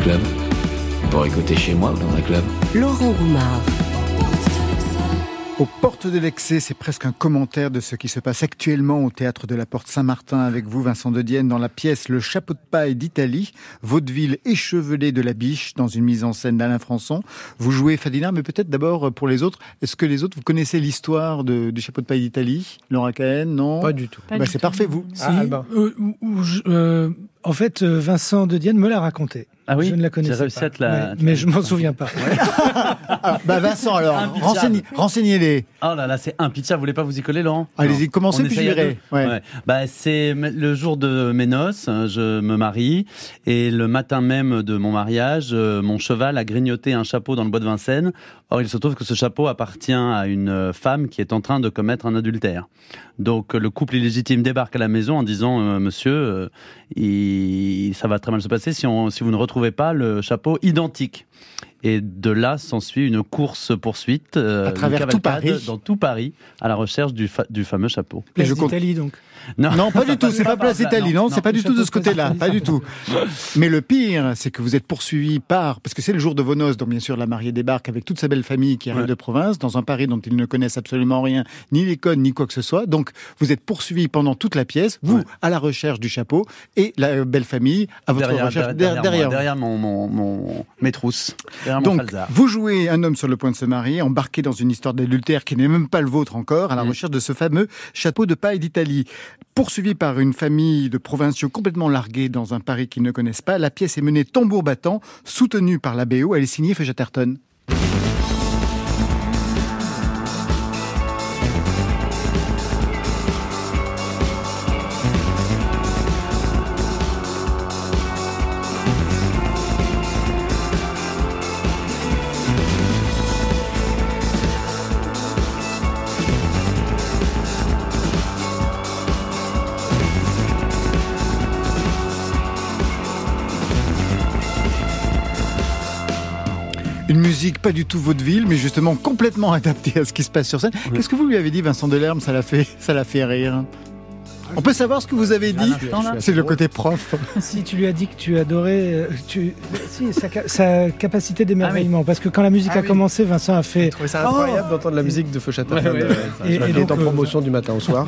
club. Pour écouter chez moi ou dans un club. Laurent Goumard. Aux portes de l'excès, c'est presque un commentaire de ce qui se passe actuellement au Théâtre de la Porte Saint-Martin avec vous, Vincent de Dienne, dans la pièce Le Chapeau de paille d'Italie, vaudeville échevelé de la biche, dans une mise en scène d'Alain Françon. Vous jouez Fadina, mais peut-être d'abord pour les autres. Est-ce que les autres, vous connaissez l'histoire de, du Chapeau de paille d'Italie? Laura Cahen, non? Pas du tout. Bah, c'est tout. Parfait, vous. Si, ah, euh, euh, en fait, Vincent de Dienne me l'a raconté. Ah oui, je ne la connaissais pas, la... mais, mais je m'en souviens pas. alors, bah Vincent, alors, renseignez, renseignez-les. Oh là là, c'est impitchable. Vous voulez pas vous y coller, Laurent? Allez-y, commencez, puis je verrai. Ouais. Ouais. Bah, c'est le jour de mes noces, je me marie, et le matin même de mon mariage, mon cheval a grignoté un chapeau dans le bois de Vincennes. Or, il se trouve que ce chapeau appartient à une femme qui est en train de commettre un adultère. Donc, le couple illégitime débarque à la maison en disant euh, « Monsieur, euh, il, ça va très mal se passer si, on, si vous ne retrouvez pas le chapeau identique. » Et de là s'ensuit une course-poursuite euh, à travers tout Paris. dans tout Paris à la recherche du, fa- du fameux chapeau. Place d'Italie, donc. Non, non, pas du tout. C'est pas Place d'Italie, non, non, c'est pas du tout de ce côté-là, pas du tout. Mais le pire, c'est que vous êtes poursuivi par, parce que c'est le jour de vos noces, donc bien sûr la mariée débarque avec toute sa belle famille qui arrive ouais. de province, dans un Paris dont ils ne connaissent absolument rien, ni les codes, ni quoi que ce soit. Donc vous êtes poursuivi pendant toute la pièce, vous ouais. à la recherche du chapeau et la belle famille à votre derrière, recherche derrière, derrière, moi, derrière mon, mon, mon, mes trousses. Derrière donc mon falzar. Vous jouez un homme sur le point de se marier, embarqué dans une histoire d'adultère qui n'est même pas le vôtre encore, à la mmh. recherche de ce fameux chapeau de paille d'Italie. Poursuivi par une famille de provinciaux complètement largués dans un Paris qu'ils ne connaissent pas, la pièce est menée tambour battant, soutenue par la B O, elle est signée Feu Chatterton. Une musique pas du tout vaudeville, mais justement complètement adaptée à ce qui se passe sur scène. Oui. Qu'est-ce que vous lui avez dit, Vincent Delerme? Ça l'a fait, ça l'a fait rire. On peut savoir ce que vous avez dit? C'est le côté prof. Si tu lui as dit que tu adorais, tu... si, sa, sa capacité d'émerveillement, ah oui. parce que quand la musique ah a oui. commencé, Vincent a fait. C'est incroyable oh d'entendre la musique de Feu Chatterton. Ouais, ouais. euh, et, et donc, en promotion euh... du matin au soir.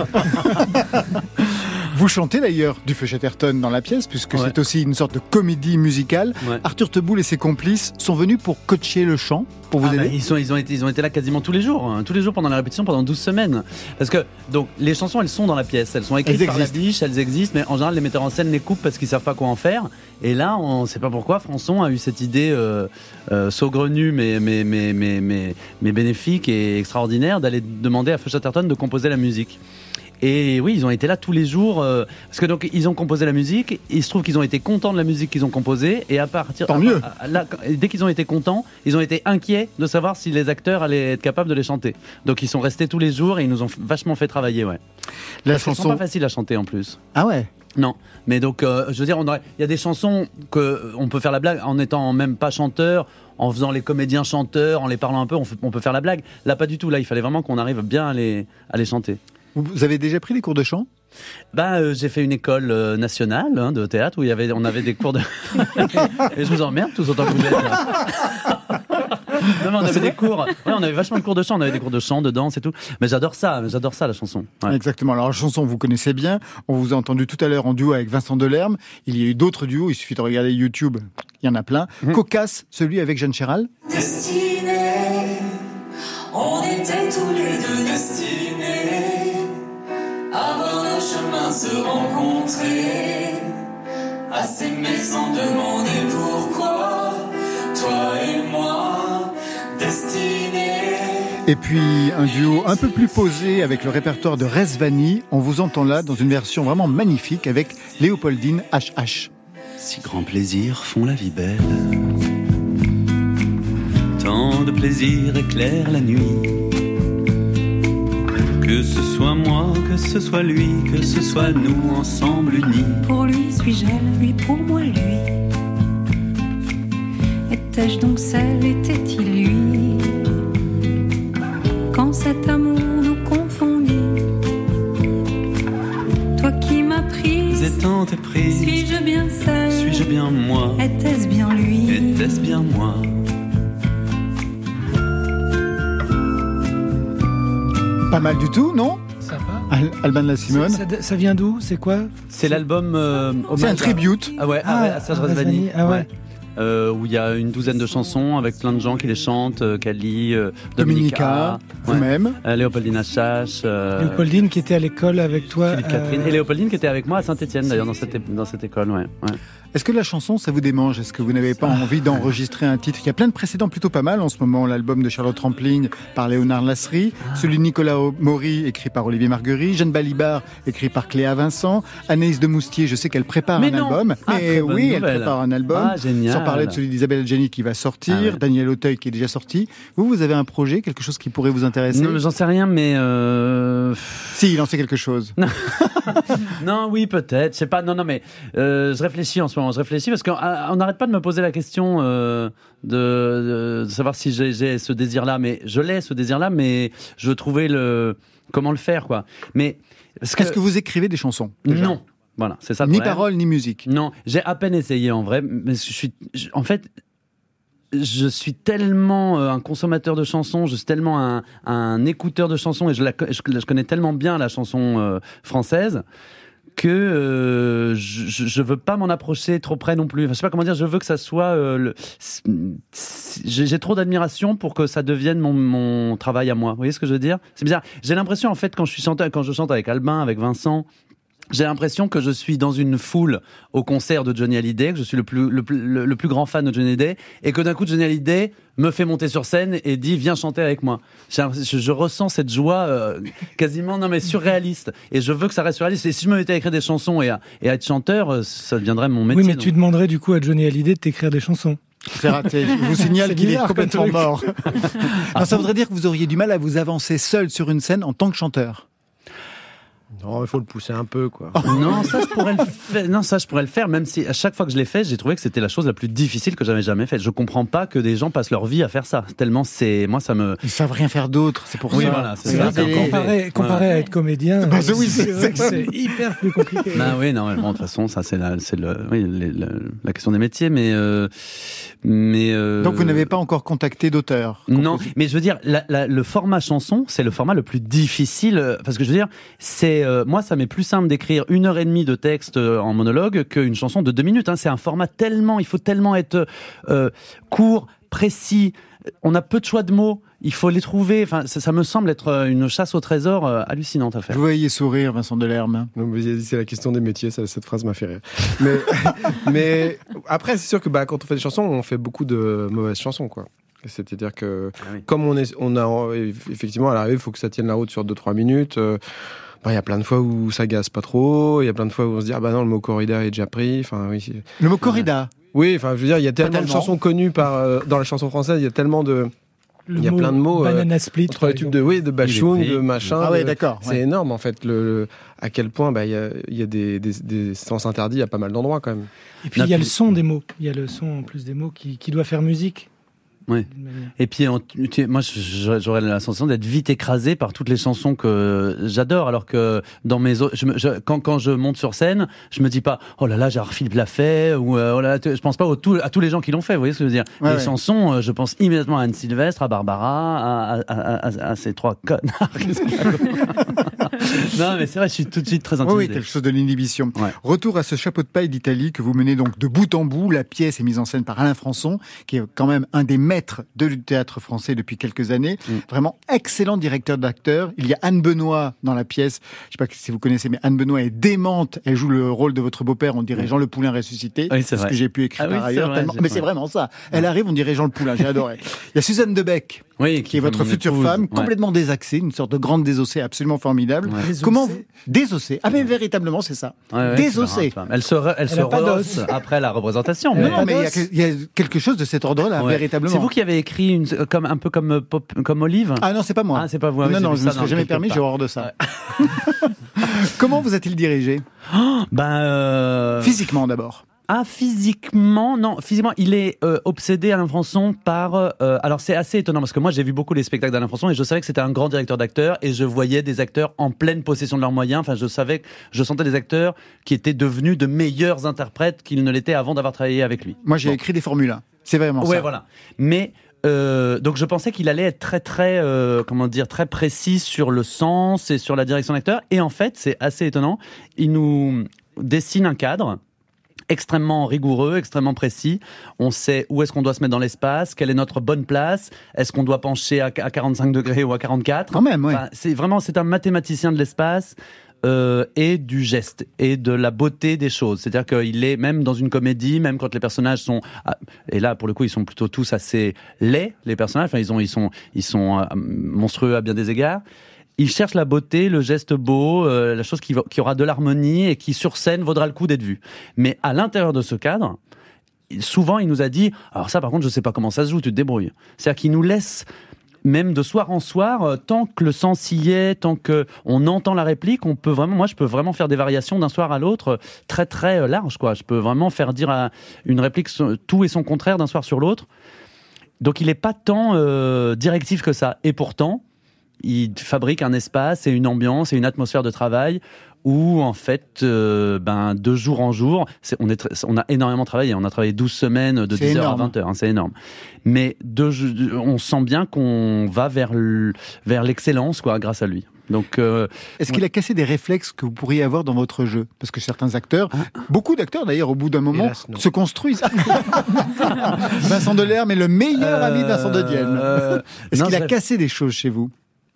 Vous chantez d'ailleurs du Feu Chatterton dans la pièce, puisque ouais. c'est aussi une sorte de comédie musicale. Ouais. Arthur Teboul et ses complices sont venus pour coacher le chant, pour vous ah aider. Bah, ils, sont, ils, ont été, ils ont été là quasiment tous les jours, hein, tous les jours pendant la répétition, pendant douze semaines. Parce que donc les chansons, elles sont dans la pièce, elles sont écrites elles par la biche, elles existent, mais en général les metteurs en scène les coupent parce qu'ils savent pas quoi en faire. Et là, on ne sait pas pourquoi, Françon a eu cette idée euh, euh, saugrenue mais, mais, mais, mais, mais, mais bénéfique et extraordinaire d'aller demander à Feu Chatterton de composer la musique. Et oui, ils ont été là tous les jours euh, parce que donc ils ont composé la musique. Il se trouve qu'ils ont été contents de la musique qu'ils ont composée et à partir tant à, mieux. À, à, là, dès qu'ils ont été contents, ils ont été inquiets de savoir si les acteurs allaient être capables de les chanter. Donc ils sont restés tous les jours et ils nous ont vachement fait travailler. Ouais. La parce chanson sont pas facile à chanter en plus. Ah ouais. Non, mais donc euh, je veux dire, il y a des chansons que on peut faire la blague en étant même pas chanteur. En faisant les comédiens chanteurs, en les parlant un peu, on, fait, on peut faire la blague. Là, pas du tout. Là, il fallait vraiment qu'on arrive bien à les, à les chanter. Vous avez déjà pris des cours de chant? Bah, euh, j'ai fait une école euh, nationale hein, de théâtre où il y avait, on avait des cours de. Et je vous emmerde tous autant que vous êtes. Non, mais on avait des cours. Ouais, on avait vachement de cours de chant. On avait des cours de chant, de danse et tout. Mais j'adore ça. J'adore ça, la chanson. Ouais. Exactement. Alors, la chanson, vous connaissez bien. On vous a entendu tout à l'heure en duo avec Vincent Delerme. Il y a eu d'autres duos. Il suffit de regarder YouTube. Il y en a plein. Mmh. Cocasse, celui avec Jeanne Chéral. Destinés, on était tous les deux destinés à voir nos chemins se rencontrer, à s'aimer sans demander pourquoi, toi et moi, destinés. Et puis un duo un peu plus posé avec le répertoire de Rezvani. On vous entend là dans une version vraiment magnifique avec Léopoldine H H. Si grands plaisirs font la vie belle, tant de plaisirs éclairent la nuit. Que ce soit moi, que ce soit lui, que ce soit nous ensemble unis. Pour lui suis-je elle, lui pour moi lui. Étais-je donc celle, était-il lui? Quand cet amour nous confondit, toi qui m'as prise, et tant éprise, suis-je bien celle, suis-je bien moi? Était-ce bien lui? était-ce bien moi? Pas mal du tout, non? Sympa. Al- Alban de la Simone. Ça, ça, ça vient d'où? C'est quoi? C'est l'album. Euh, C'est un hommage à- tribute. Ah ouais, Ah, à, à Serge à Razvani. Razvani, ah ouais. Euh, où il y a une douzaine de chansons avec plein de gens qui les chantent, euh, Kali, euh, Dominica, Dominica, vous-même. euh, Léopoldine Achache, euh, Léopoldine qui était à l'école avec toi. Philippe Catherine, euh, et Léopoldine qui était avec moi à Saint-Étienne d'ailleurs dans cette, é- dans cette école. Ouais, ouais. Est-ce que la chanson, ça vous démange? Est-ce que vous n'avez pas envie d'enregistrer un titre? Il y a plein de précédents plutôt pas mal en ce moment. L'album de Charlotte Rampling par Léonard Lasserie, celui de Nicolas Maury écrit par Olivier Marguerite, Jeanne Balibar écrit par Cléa Vincent, Anaïs de Moustier, je sais qu'elle prépare Mais un non. album. Ah, Mais très bonne oui, elle nouvelle. prépare un album. Ah, génial. Sans parler de celui d'Isabelle Adjani qui va sortir, Ah ouais. Daniel Auteuil qui est déjà sorti. Vous, vous avez un projet, quelque chose qui pourrait vous intéresser? Non, mais j'en sais rien, mais euh... Si, il en sait quelque chose. non, oui, peut-être. Je sais pas. Non, non, mais euh, je réfléchis en ce moment. Je réfléchis parce qu'on on n'arrête pas de me poser la question euh, de, de savoir si j'ai, j'ai ce désir-là. Mais je l'ai, ce désir-là, mais je veux trouver le comment le faire, quoi. Mais parce que... Est-ce que vous écrivez des chansons déjà? Non. Voilà, c'est ça le Ni problème. paroles, ni musique. Non, j'ai à peine essayé en vrai, mais je suis, je- en fait, je suis tellement euh, un consommateur de chansons, je suis tellement un, un écouteur de chansons et je, la, co- je, je connais tellement bien la chanson euh, française que euh, je, je veux pas m'en approcher trop près non plus. Enfin, je sais pas comment dire. Je veux que ça soit. Euh, le, j'ai, j'ai trop d'admiration pour que ça devienne mon, mon travail à moi. Vous voyez ce que je veux dire? C'est bizarre. J'ai l'impression en fait quand je suis chanteur, quand je chante avec Albin, avec Vincent. J'ai l'impression que je suis dans une foule au concert de Johnny Hallyday, que je suis le plus, le, plus- le, le plus grand fan de Johnny Hallyday, et que d'un coup Johnny Hallyday me fait monter sur scène et dit viens chanter avec moi. J'ai l'impression- Je, je ressens cette joie euh, quasiment non mais surréaliste, et je veux que ça reste surréaliste. Et si je me mettais à écrire des chansons et à, et à être chanteur, euh, ça deviendrait mon métier. Oui, mais donc. tu demanderais du coup à Johnny Hallyday de t'écrire des chansons. C'est raté. Je vous signale C'est qu'il est bizarre, complètement comme truc. mort. Non, ça voudrait dire que vous auriez du mal à vous avancer seul sur une scène en tant que chanteur. Non, il faut le pousser un peu, quoi. Non, ça je pourrais le faire. Non, ça je pourrais le faire, même si à chaque fois que je l'ai fait, j'ai trouvé que c'était la chose la plus difficile que j'avais jamais faite. Je comprends pas que des gens passent leur vie à faire ça. Tellement c'est, moi ça me. Ils savent rien faire d'autre, c'est pour Oui, ça. voilà, c'est C'est ça. vrai, c'est c'est- encore Comparé, pire. comparé Ouais. à être comédien, Bah, euh, oui, c'est c'est- vrai que c'est hyper plus compliqué. Bah oui, non, mais bon, de toute façon, ça c'est la, c'est le, oui, les- la, la question des métiers, mais, euh, mais. euh, Donc vous n'avez pas encore contacté d'auteur? Non, mais je veux dire, la, la, le format chanson, c'est le format le plus difficile, euh, parce que je veux dire, c'est, euh, moi, ça m'est plus simple d'écrire une heure et demie de texte euh, en monologue qu'une chanson de deux minutes. Hein. C'est un format tellement, il faut tellement être euh, court, précis. On a peu de choix de mots. Il faut les trouver. Enfin, ça, ça me semble être euh, une chasse au trésor euh, hallucinante à faire. Je vous voyais sourire, Vincent Delerme. Non, mais c'est la question des métiers, ça, cette phrase m'a fait rire. Mais, mais après, c'est sûr que bah, quand on fait des chansons, on fait beaucoup de mauvaises chansons, quoi. C'est-à-dire que, Ah oui. comme on, est, on a effectivement à l'arrivée, il faut que ça tienne la route sur deux trois minutes. euh, bah, il y a plein de fois où ça gaze pas trop. Il y a plein de fois où on se dit ah bah non, le mot corrida est déjà pris. Enfin oui. c'est- Le mot corrida. Oui, enfin je veux dire, il y a tellement de tellement. chansons connues par euh, dans la chanson française. Il y a tellement de Le il y a mot plein de mots, euh, Banana split. entre les tubes de oui, de Bachung, pris. de machin. Ah ouais, de- d'accord. C'est ouais. énorme en fait. Le, le- à quel point bah il y a, il y a des, des, des sens interdits à pas mal d'endroits quand même. Et puis il y a Non, le puis- son des mots. Il y a le son en plus des mots qui, qui doit faire musique. Oui. d'une manière. Et puis, on- tu- moi, je- j'aurais la sensation d'être vite écrasé par toutes les chansons que j'adore, alors que dans mes autres, je me- je- quand, quand je monte sur scène, je me dis pas, oh là là, Gérard Philippe l'a fait, ou euh, oh là là, t- je pense pas au tout- à tous les gens qui l'ont fait, vous voyez ce que je veux dire? Ouais, les ouais. chansons, euh, je pense immédiatement à Anne Sylvestre, à Barbara, à, à, à, à- à ces trois connards. Qu'est-ce que je raconte Non, mais c'est vrai, je suis tout de suite très Oui, intimidé. oui, quelque chose de l'inhibition. Ouais. Retour à ce chapeau de paille d'Italie que vous menez donc de bout en bout. La pièce est mise en scène par Alain Françon, qui est quand même un des maîtres de théâtre français depuis quelques années. Mm. Vraiment excellent directeur d'acteur. Il y a Anne Benoît dans la pièce. Je sais pas si vous connaissez, mais Anne Benoît est démente. Elle joue le rôle de votre beau-père, on dirait Jean Le Poulain ressuscité. Oui, c'est ce vrai. que j'ai pu écrire Ah oui, par c'est ailleurs. vrai, tellement- j'ai- Mais c'est ouais. vraiment ça. Elle arrive, on dirait Jean Le Poulain. J'ai adoré. Il y a Suzanne Debec, Oui, qui est votre mon future épouse. femme, Ouais. complètement désaxée, une sorte de grande désossée absolument formidable. Ouais. Désossée. Comment vous... Désossée. Ah mais véritablement, c'est ça. Ouais, ouais, Désossée. c'est marrant, elle se, re- elle Elle se a pas rehausse d'os. après la représentation. Elle a Non, mais- non, mais il y a d'os. que- il y, a quelque chose de cet ordre-là, Ouais. véritablement. C'est vous qui avez écrit une, comme, un peu comme, euh, pop, comme Olive? Ah non, c'est pas moi. Ah, c'est pas vous. Ah oui, non, j'ai non, vu je me ça serais dans jamais quelque permis, part. j'ai horreur de ça. Comment vous a-t-il dirigé? Ben, euh... Physiquement d'abord. Ah, physiquement, non, physiquement, il est euh, obsédé, Alain Françon, par... Euh, alors, c'est assez étonnant, parce que moi, j'ai vu beaucoup les spectacles d'Alain Françon, et je savais que c'était un grand directeur d'acteurs, et je voyais des acteurs en pleine possession de leurs moyens. Enfin, je savais, que je sentais des acteurs qui étaient devenus de meilleurs interprètes qu'ils ne l'étaient avant d'avoir travaillé avec lui. Moi, j'ai Bon. écrit des Formule un. C'est vraiment ouais, ça. Ouais, voilà. Mais euh, donc je pensais qu'il allait être très très euh, comment dire très précis sur le sens et sur la direction d'acteur. Et en fait, c'est assez étonnant. Il nous dessine un cadre extrêmement rigoureux, extrêmement précis. On sait où est-ce qu'on doit se mettre dans l'espace, quelle est notre bonne place, est-ce qu'on doit pencher à quarante-cinq degrés ou à quarante-quatre. Quand même, oui. Enfin, c'est vraiment, c'est un mathématicien de l'espace. Euh, et du geste et de la beauté des choses. C'est-à-dire qu'il est, même dans une comédie, même quand les personnages sont, et là pour le coup ils sont plutôt tous assez laids, les personnages, enfin ils, ont, ils sont, ils sont monstrueux à bien des égards. Il cherche la beauté, le geste beau, euh, la chose qui, qui aura de l'harmonie et qui sur scène vaudra le coup d'être vue. Mais à l'intérieur de ce cadre, souvent il nous a dit, alors ça par contre je sais pas comment ça se joue, tu te débrouilles. C'est-à-dire qu'il nous laisse même de soir en soir, euh, tant que le sens y est, tant que on entend la réplique, on peut vraiment, moi je peux vraiment faire des variations d'un soir à l'autre euh, très très euh, large, quoi. Je peux vraiment faire dire à une réplique tout et son contraire d'un soir sur l'autre. Donc il est pas tant euh, directif que ça. Et pourtant, il fabrique un espace et une ambiance et une atmosphère de travail où en fait, euh, ben de jour en jour, c'est, on, est, on a énormément travaillé. On a travaillé douze semaines de c'est dix heures énorme. à vingt heures, hein, c'est énorme. Mais de, on sent bien qu'on va vers, le, vers l'excellence, quoi, grâce à lui. Donc, euh, Est-ce ouais. qu'il a cassé des réflexes que vous pourriez avoir dans votre jeu ? Parce que certains acteurs, beaucoup d'acteurs d'ailleurs, au bout d'un moment, Hélas, non. se construisent. Vincent Delerme est le meilleur Euh, ami de Vincent de Dienne. euh, Est-ce non, qu'il a je- cassé des choses chez vous ?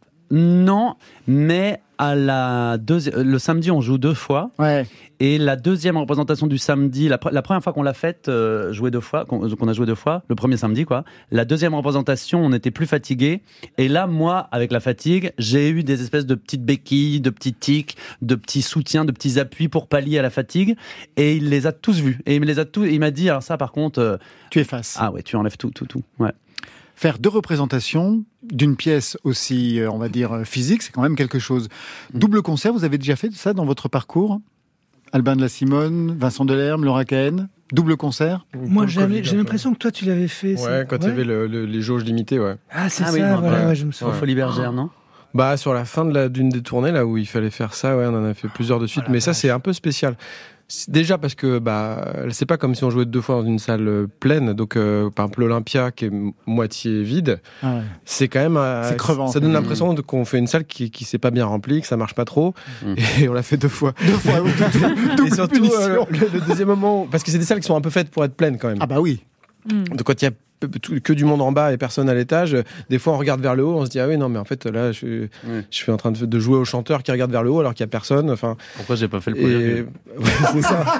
Non, mais à la deuxi- le samedi, on joue deux fois. Ouais. Et la deuxième représentation du samedi, la, pre- la première fois qu'on l'a faite, euh, jouer deux fois, qu'on, qu'on a joué deux fois, le premier samedi, quoi. La deuxième représentation, on était plus fatigué. Et là, moi, avec la fatigue, j'ai eu des espèces de petites béquilles, de petits tics, de petits soutiens, de petits appuis pour pallier à la fatigue. Et il les a tous vus. Et il me les a tous. Il m'a dit, alors ça, par contre, euh, Tu effaces. ah ouais, tu enlèves tout, tout, tout. Ouais. Faire deux représentations d'une pièce aussi, euh, on va dire, euh, physique, c'est quand même quelque chose. Double concert, vous avez déjà fait ça dans votre parcours ? Albin de la Simone, Vincent Delerme, Laura Cahen, double concert ? Moi, j'ai, j'ai l'impression que toi, tu l'avais fait. Ouais, ça. quand il y avait le, le, les jauges limitées, ouais. Ah, c'est Ah ça, oui, non, voilà, ouais. ouais, je me souviens. Ouais. Folie Bergère, non ? Bah, sur la fin de la, d'une des tournées, là où il fallait faire ça, ouais, on en a fait plusieurs de suite. Oh la mais ça, vache. c'est un peu spécial. C'est- Déjà parce que, bah, c'est pas comme si on jouait deux fois dans une salle euh, pleine. Donc, euh, par exemple, l'Olympia, qui est m- moitié vide, Ah ouais. c'est quand même. euh, C'est crevant, Ça donne quand même. l'impression de- qu'on fait une salle qui, qui s'est pas bien remplie, que ça marche pas trop. Mm. Et on l'a fait deux fois. Deux fois, oui, double Et surtout, punition. euh, le, le deuxième moment, parce que c'est des salles qui sont un peu faites pour être pleines quand même. Ah bah oui. Mm. Donc quand il y a p- tout- que du monde en bas et personne à l'étage, euh, des fois on regarde vers le haut, on se dit ah oui non mais en fait là je, Ouais. je suis en train de, de jouer au chanteur qui regarde vers le haut alors qu'il y a personne. Enfin Pourquoi j'ai pas fait le et premier ouais, c'est ça.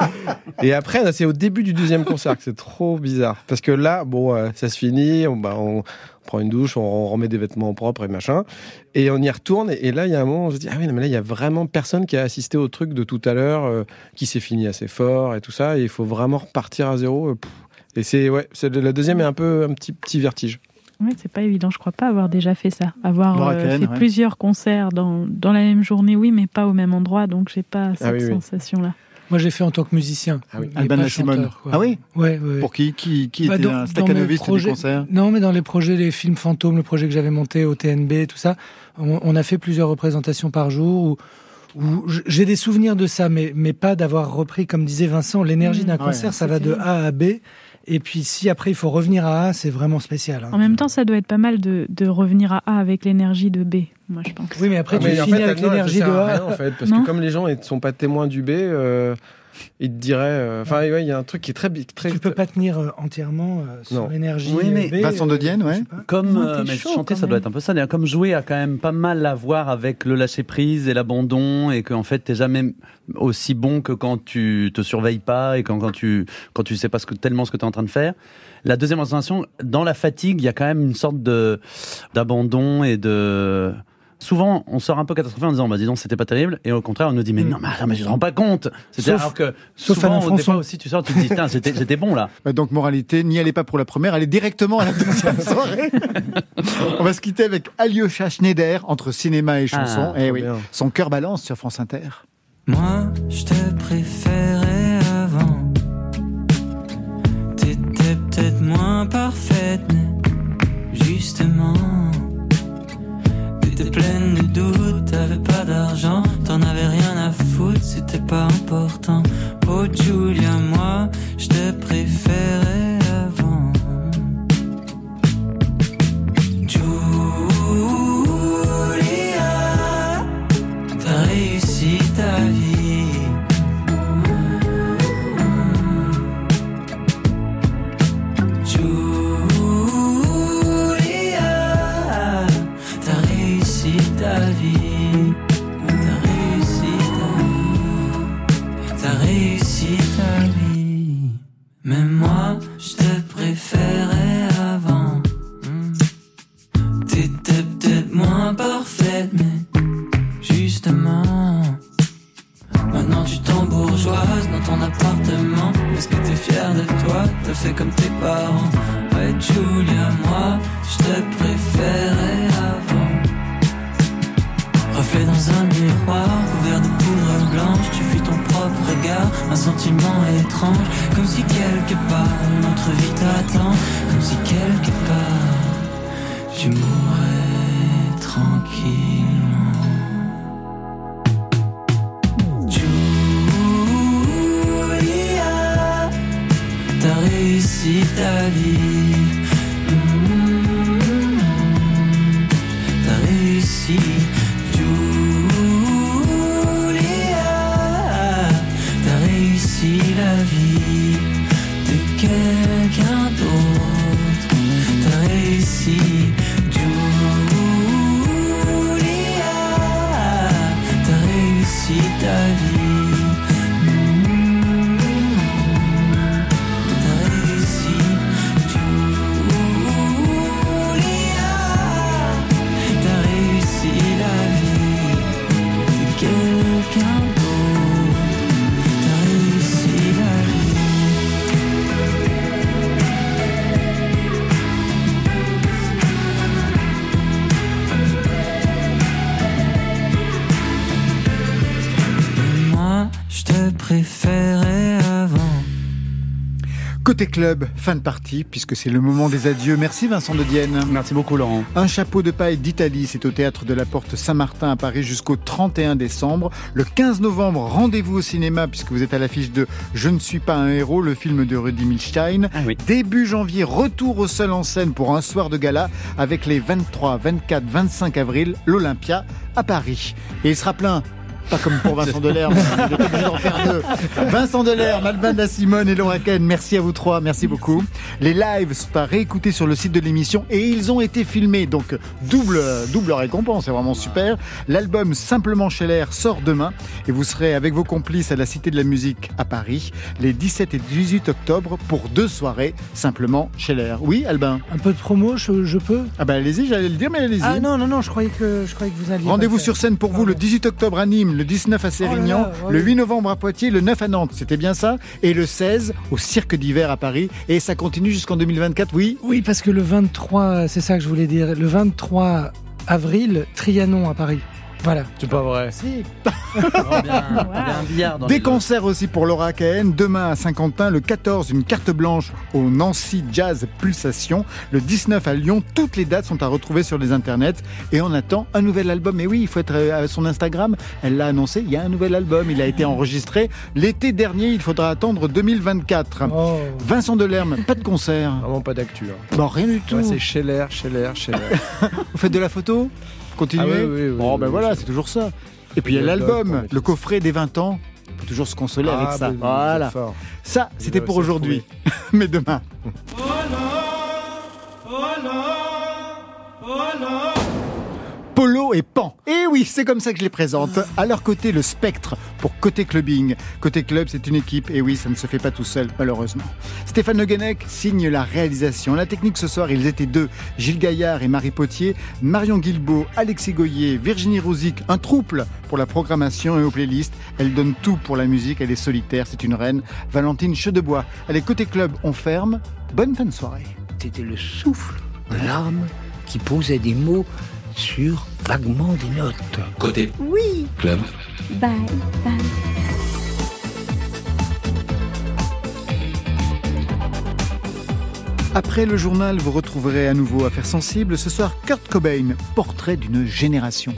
Et après là, c'est au début du deuxième concert que c'est trop bizarre parce que là bon euh, ça se finit, on, bah, on prend une douche, on, on remet des vêtements propres et machin et on y retourne et, et là il y a un moment on se dit ah oui non mais là il y a vraiment personne qui a assisté au truc de tout à l'heure euh, qui s'est fini assez fort et tout ça et il faut vraiment repartir à zéro. euh, pff. Et c'est ouais, c'est, la deuxième est un peu un petit petit vertige. Oui, c'est pas évident. Je crois pas avoir déjà fait ça. Avoir Laura euh, Cahen, fait ouais. plusieurs concerts dans, dans la même journée, oui, mais pas au même endroit. Donc, j'ai pas cette Ah oui, oui. sensation-là. Moi, j'ai fait en tant que musicien. Ah oui. et Albin de pas la Simone. chanteur, quoi. Ah oui ? Ouais, ouais. Pour qui Qui, qui Bah, était dans- un dans mes staccanoviste du projets- concert ? Non, mais dans les projets, les films fantômes, le projet que j'avais monté au T N B, tout ça, on, on a fait plusieurs représentations par jour où, où j- j'ai des souvenirs de ça, mais, mais pas d'avoir repris, comme disait Vincent, l'énergie Mmh. d'un Ouais, concert, ça va de c'était- A à B. Et puis si après il faut revenir à A, c'est vraiment spécial. hein. En même temps, ça doit être pas mal de, de revenir à A avec l'énergie de B, moi, je pense. Oui, mais après Ah, tu mais en finis fait, avec non, l'énergie ça de sert à A. rien, en fait, parce Non. que comme les gens ne sont pas témoins du B, euh, ils te diraient. euh, Enfin, ouais, il y a un truc qui est très bi- très. Tu peux pas tenir euh, entièrement euh, sur Non. l'énergie Oui, mais euh, B. Vincent de Dienne, euh, ouais. je sais pas. Comme Non, euh, t'es mais chaud, chanter, quand ça doit même. être un peu ça. D'ailleurs, comme jouer a quand même pas mal à voir avec le lâcher prise et l'abandon, et qu'en fait t'es jamais aussi bon que quand tu te surveilles pas et quand, quand tu quand tu sais pas ce que, tellement ce que tu es en train de faire. La deuxième sensation, dans la fatigue, il y a quand même une sorte de d'abandon et de. Souvent, on sort un peu catastrophé en disant bah dis donc c'était pas terrible, et au contraire on nous dit mais non mais, attends, mais tu te rends pas compte. C'est Sauf- alors que sauf souvent Alain des Françon. fois aussi tu sors tu te dis putain j'étais j'étais bon là. Bah, donc, moralité, n'y allez pas pour la première, allez directement à la deuxième soirée. On va se quitter avec Alyosha Schneider, entre cinéma et chanson. Ah, Eh trop oui, bien. son cœur balance sur France Inter. Moi, je te préférais avant. T'étais peut-être moins parfaite, mais justement, t'étais pleine de doutes, t'avais pas d'argent, t'en avais rien à foutre, c'était pas important. Oh Julia, moi, je te préférais avant. moi, je te préférais avant. Mm. T'étais peut-être moins parfaite, mais justement. Maintenant tu t'embourgeoises dans ton appartement. Est-ce que t'es fier de toi? T'as fait comme tes parents. Ouais Julia, moi, je te préférais avant. Reflet dans un miroir, couvert de poudre blanche. Tu fuis ton propre regard, un sentiment étrange. Comme si quelque part, notre vie t'attend. Comme si quelque part, tu mourrais tranquillement. Julia, t'as réussi ta vie. Mmh, t'as réussi. La vie de quelqu'un d'autre. T'as réussi, Julia. T'as réussi ta vie. Mmh. T'as réussi, Julia. T'as réussi la vie de quelqu'un d'autre. Préféré avant. Côté club, fin de partie, puisque c'est le moment des adieux. Merci Vincent de Dienne. Merci beaucoup Laurent. Un chapeau de paille d'Italie, c'est au théâtre de la Porte Saint-Martin à Paris jusqu'au trente et un décembre. Le quinze novembre, rendez-vous au cinéma puisque vous êtes à l'affiche de Je ne suis pas un héros, le film de Rudi Milstein. Ah oui. Début janvier, retour au seul en scène pour un soir de gala avec les vingt-trois, vingt-quatre, vingt-cinq avril, l'Olympia à Paris. Et il sera plein. Pas comme pour Vincent Delerme, on est obligé d'en faire deux. Vincent Delerme, Alban da Simone et Laura Ken, merci à vous trois, merci beaucoup. Les lives sont à réécouter sur le site de l'émission et ils ont été filmés, donc double, double récompense, c'est vraiment super. L'album Simplement Scheller sort demain et vous serez avec vos complices à la Cité de la Musique à Paris les dix-sept et dix-huit octobre pour deux soirées Simplement Scheller. Oui, Albin? Un peu de promo, je, je peux? Ah bah allez-y, j'allais le dire, mais allez-y. Ah non, non, non, je croyais que, je croyais que vous alliez. Rendez-vous sur scène pour vous le dix-huit octobre à Nîmes, le dix-neuf à Sérignan, oh là là, ouais. Le huit novembre à Poitiers, le neuf à Nantes, c'était bien ça? Et le seize au Cirque d'hiver à Paris. Et ça continue jusqu'en deux mille vingt-quatre, oui? Oui, parce que le vingt-trois, c'est ça que je voulais dire, le vingt-trois avril, Trianon à Paris. Voilà. C'est pas vrai. Si. Oh, bien, bien un billard dans Des les concerts deux. aussi pour Laura Cahen. Demain à Saint-Quentin, le quatorze, une carte blanche au Nancy Jazz Pulsation. Le dix-neuf à Lyon. Toutes les dates sont à retrouver sur les internets. Et on attend un nouvel album. Et oui, il faut être à son Instagram. Elle l'a annoncé. Il y a un nouvel album. Il a été enregistré l'été dernier. Il faudra attendre deux mille vingt-quatre. Oh. Vincent Delerme, pas de concert. Vraiment pas d'actu. Hein. Bon, rien du tout. Ouais, c'est Scheller, Scheller, Scheller. Vous faites de la photo? Continuez. Ah oui, oui, oui, bon, oui, ben oui, voilà, oui. c'est toujours ça. Et puis il y a l'album, le coffret des vingt ans. On peut toujours se consoler ah, avec ça. Ben, voilà. Ça, c'était pour aujourd'hui. Mais demain. Oh là, oh là, oh là. Polo et Pan. Et oui, c'est comme ça que je les présente. À leur côté, le Spectre pour Côté Clubbing. Côté Club, c'est une équipe. Et oui, ça ne se fait pas tout seul, malheureusement. Stéphane Le Guenec signe la réalisation. La technique ce soir, ils étaient deux. Gilles Gaillard et Marie Potier. Marion Guilbeault, Alexis Goyer, Virginie Rouzic. Un trouble pour la programmation et aux playlists. Elle donne tout pour la musique. Elle est solitaire. C'est une reine. Valentine Chedebois. Allez, Côté Club, on ferme. Bonne fin de soirée. C'était le souffle de l'arme qui posait des mots sur vaguement des notes. Côté Oui. Club. Bye, bye. Après le journal, vous retrouverez à nouveau Affaires sensibles. Ce soir, Kurt Cobain, portrait d'une génération.